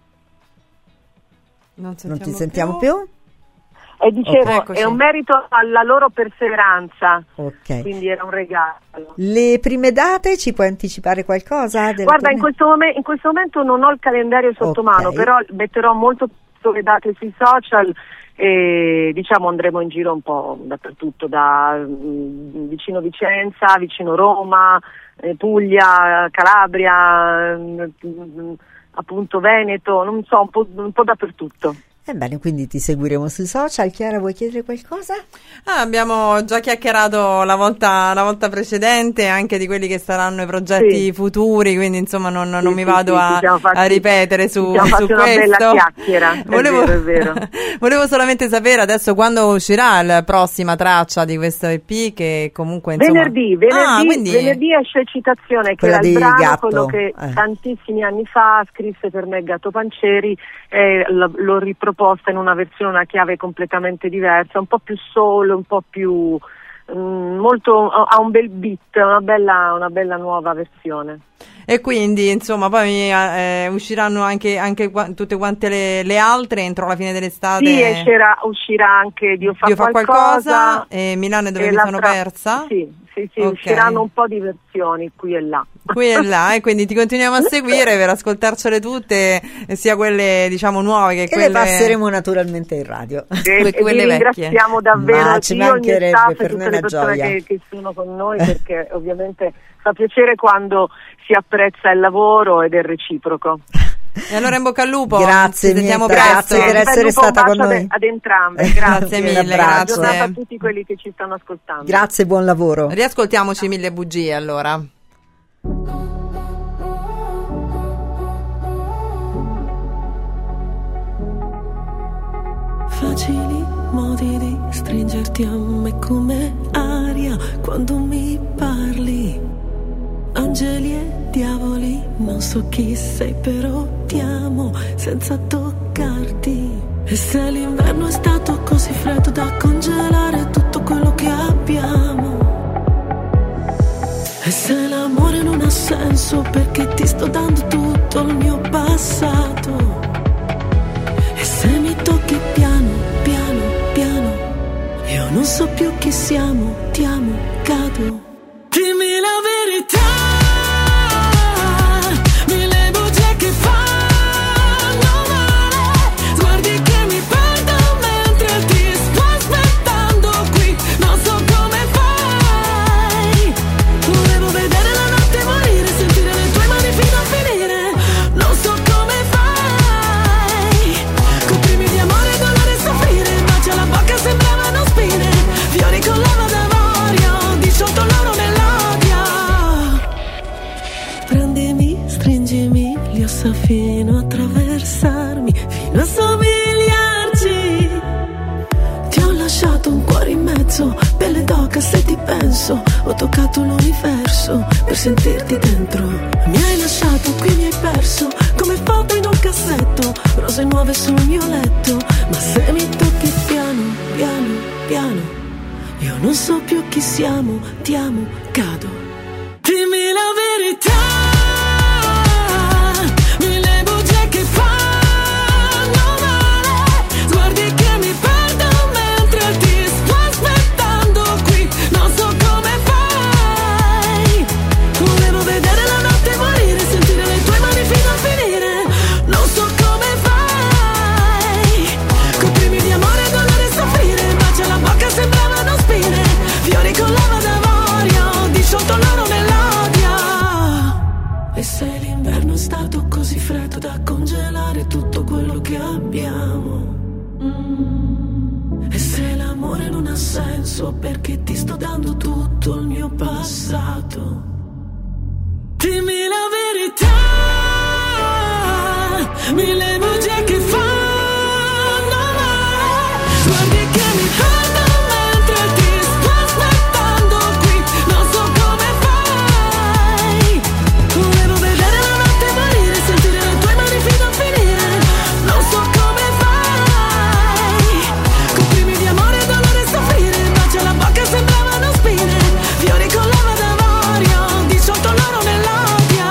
Non, Non ti sentiamo più? E dicevo, Ok. Eccoci. è un merito alla loro perseveranza, Ok. quindi era un regalo. Le prime date ci puoi anticipare qualcosa? della Guarda, in tournée? questo, momen- in questo momento non ho il calendario sotto Ok. mano, però metterò molto presto le date sui social e diciamo andremo in giro un po' dappertutto, da mm, vicino Vicenza, vicino Roma, eh, Puglia, Calabria, mm, mm, appunto Veneto, non so, un po', un po' dappertutto. Ebbene, quindi ti seguiremo sui social. Chiara, vuoi chiedere qualcosa? Ah, abbiamo già chiacchierato la volta, la volta precedente anche di quelli che saranno i progetti Sì. futuri, quindi insomma non, non Sì, mi sì, vado sì, a, ci siamo fatti- a ripetere su, ci siamo su fatti una questo. bella chiacchiera, è volevo, vero, è vero. volevo solamente sapere adesso quando uscirà la prossima traccia di questo E P, che comunque insomma... Venerdì, venerdì, Ah, quindi... venerdì esce Citazione, che Quella era il di brano, Gatto, quello che eh. tantissimi anni fa scrisse per me Gatto Pancieri, e l- l'ho riproposta in una versione, una chiave completamente diversa, un po' più soul, un po' più mm, molto, ha un bel beat, una bella, una bella nuova versione. E quindi insomma poi eh, usciranno anche, anche qua- tutte quante le, le altre entro la fine dell'estate. Sì, uscirà, uscirà anche Dio fa Dio fa qualcosa, qualcosa, e Milano è dove e mi sono l'altra- persa. Sì, sì, sì, Ok. usciranno un po' di versioni qui e là. Qui e là, e quindi ti continuiamo a seguire per ascoltarcele tutte, eh, sia quelle diciamo nuove che E quelle le passeremo naturalmente in radio. E, Que- e vi quelle vecchie. ringraziamo davvero, Ma ci io, il mio mancherebbe, staff e per tutte noi le una persone gioia. che, che sono con noi, perché ovviamente fa piacere quando si apprezza il lavoro ed è reciproco. E allora in bocca al lupo. Grazie, ci sentiamo Mieta, presto. grazie per essere Un stata bacio con ad- noi. ad entrambe, grazie. Grazie mille, Un abbraccio. Buona giornata a grazie. tutti quelli che ci stanno ascoltando. Grazie, buon lavoro. Riascoltiamoci Mille bugie allora. Facili modi di stringerti a me come aria quando mi parli. Angeli e diavoli, non so chi sei, però ti amo senza toccarti. E se l'inverno è stato così freddo da congelare tutto quello che abbiamo. E se l'amore non ha senso perché ti sto dando tutto il mio passato. E se mi tocchi piano, piano, piano, io non so più chi siamo, ti amo, cado. Dimmi la verità, mille bugie che fanno male. Sguardi che mi perdono mentre ti sto aspettando qui. Non so come fai. Volevo vedere la notte morire, sentire le tue mani fino a finire. Non so come fai. Coprimi di amore, dolore e soffrire. Baci alla bocca sembravano spine. Fiori con lava d'avorio, disciolto l'oro nell'odio. Prendimi, stringimi le ossa fino a attraversarmi, fino a somigliarci. Ti ho lasciato un cuore in mezzo, pelle d'oca se ti penso. Ho toccato l'universo per sentirti dentro. Mi hai lasciato, qui mi hai perso, come foto in un cassetto. Rose nuove sul mio letto, ma se mi tocchi piano, piano, piano, io non so più chi siamo, ti amo, cado. Dimmi la verità, mille bugie che fanno male. Sguardi che mi perdono mentre ti sto aspettando qui. Non so come fai. Volevo vedere la notte morire, sentire le tue mani fino a finire. Non so come fai. Coprimi di amore, dolore e soffrire. Baci alla bocca sembravano spine. Fiori con lava d'avorio, disciolto segreto da congelare tutto quello che abbiamo. E se l'amore non ha senso, perché ti sto dando tutto il mio passato? Dimmi la verità, mille bugie che fanno male. Guardi che mi fanno mentre ti sto aspettando qui, non so come fai. Volevo vedere la notte morire, sentire le tue mani fino a finire, non so come fai. Comprimi di amore e dolore e soffrire, baci alla bocca sembravano spine, fiori con lava d'avorio, disciolto l'oro nell'odia.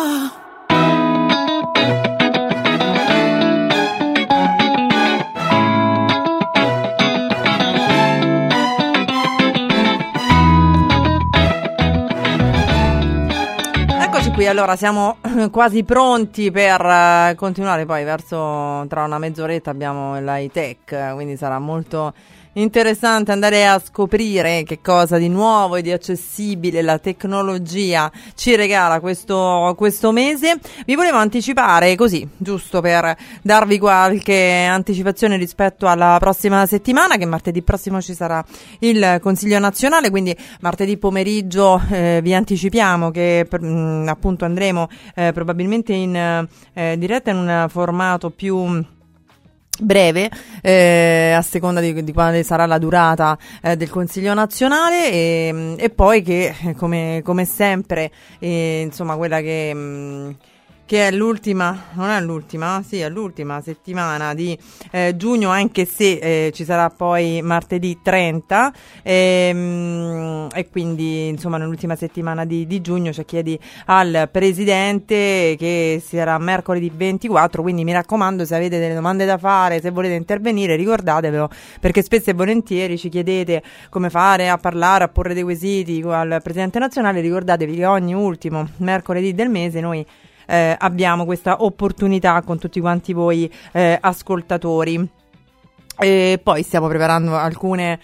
Eccoci qui, allora siamo quasi pronti per eh, continuare poi verso, tra una mezz'oretta abbiamo l'high tech, quindi sarà molto interessante andare a scoprire che cosa di nuovo e di accessibile la tecnologia ci regala questo, questo mese. Vi volevo anticipare così, giusto per darvi qualche anticipazione rispetto alla prossima settimana, che martedì prossimo ci sarà il Consiglio nazionale, quindi martedì pomeriggio eh, vi anticipiamo che per, mh, appunto andremo eh, probabilmente in eh, diretta in un formato più breve, eh, a seconda di, di quale sarà la durata eh, del Consiglio nazionale, e, e poi che come, come sempre eh, insomma quella che mh, che è l'ultima, non è l'ultima, sì è l'ultima settimana di eh, giugno, anche se eh, ci sarà poi martedì trenta, ehm, e quindi insomma nell'ultima settimana di, di giugno, cioè chiedi al Presidente che sarà mercoledì ventiquattro, quindi mi raccomando, se avete delle domande da fare, se volete intervenire, ricordatevelo, perché spesso e volentieri ci chiedete come fare a parlare, a porre dei quesiti al Presidente nazionale. Ricordatevi che ogni ultimo mercoledì del mese noi Eh, abbiamo questa opportunità con tutti quanti voi eh, ascoltatori. E poi stiamo preparando alcune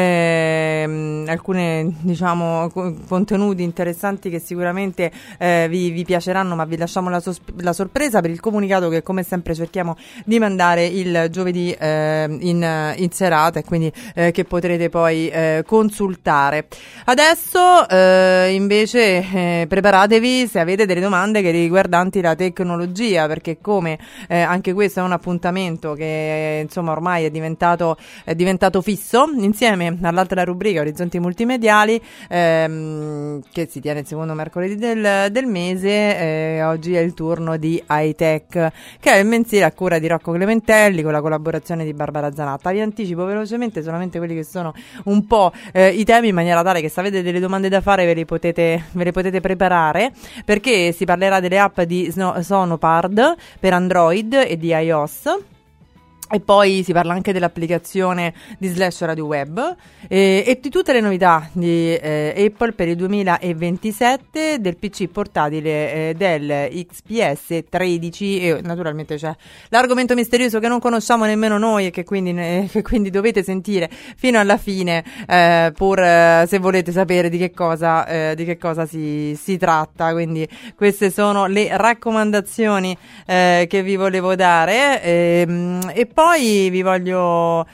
eh, alcune diciamo co- contenuti interessanti che sicuramente eh, vi, vi piaceranno, ma vi lasciamo la, sos- la sorpresa per il comunicato che come sempre cerchiamo di mandare il giovedì eh, in, in serata, e quindi eh, che potrete poi eh, consultare. Adesso eh, invece eh, preparatevi se avete delle domande che riguardanti la tecnologia, perché come eh, anche questo è un appuntamento che insomma ormai è diventato diventato è diventato fisso, insieme all'altra rubrica Orizzonti Multimediali ehm, che si tiene il secondo mercoledì del, del mese. Eh, oggi è il turno di High Tech, che è il mensile a cura di Rocco Clementelli con la collaborazione di Barbara Zanatta. Vi anticipo velocemente solamente quelli che sono un po' eh, i temi, in maniera tale che se avete delle domande da fare ve le potete, ve le potete preparare, perché si parlerà delle app di Sonopard per Android e di iOS. E poi si parla anche dell'applicazione di Slash Radio Web e, e di tutte le novità di eh, Apple per il duemilaventisette, del P C portatile eh, del X P S tredici, e naturalmente c'è l'argomento misterioso che non conosciamo nemmeno noi e che quindi, ne, che quindi dovete sentire fino alla fine eh, pur eh, se volete sapere di che cosa, eh, di che cosa si, si tratta. Quindi queste sono le raccomandazioni eh, che vi volevo dare, e, e poi vi voglio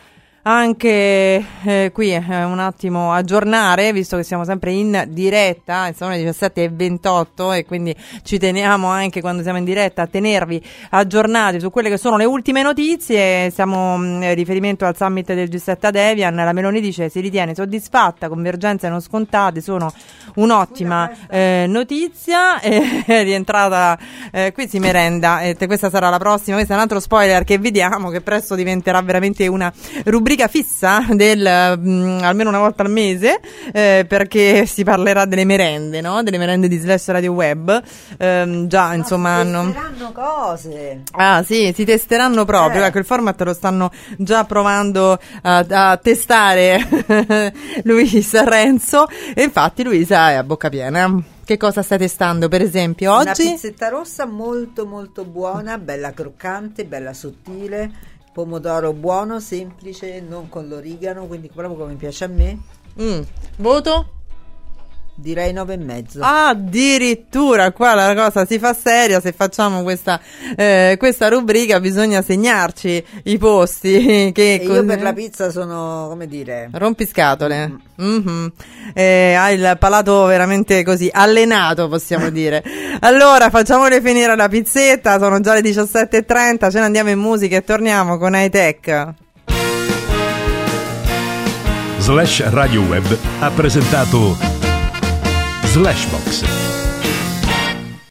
anche eh, qui eh, un attimo aggiornare, visto che siamo sempre in diretta, sono le diciassette e ventotto, e quindi ci teniamo anche quando siamo in diretta a tenervi aggiornati su quelle che sono le ultime notizie. Siamo in riferimento al summit del G sette ad Evian. La Meloni dice si ritiene soddisfatta, convergenze non scontate sono un'ottima eh, notizia. È rientrata eh, qui si merenda, e questa sarà la prossima, questo è un altro spoiler che vediamo, che presto diventerà veramente una rubrica fissa del mh, almeno una volta al mese, eh, perché si parlerà delle merende, no? Delle merende di Slash Radio Web. Eh, già, insomma, si hanno testeranno cose. Ah, sì, si testeranno proprio. Eh. Ecco, il format lo stanno già provando a, a testare Luisa Renzo, e infatti Luisa è a bocca piena. Che cosa stai testando, per esempio, oggi? Una pizzetta rossa molto molto buona, bella croccante, bella sottile, pomodoro buono, semplice, non con l'origano, quindi proprio come piace a me. Mm. Voto? Direi nove e mezzo. Addirittura qua la cosa si fa seria. Se facciamo questa, eh, questa rubrica bisogna segnarci i posti che e io per la pizza sono, come dire, rompiscatole. Mm. Mm-hmm. Eh, hai il palato veramente così allenato, possiamo dire. Allora facciamole finire la pizzetta, sono già le diciassette e trenta, ce ne andiamo in musica e torniamo con Hightech. Slash Radio Web ha presentato Slashbox.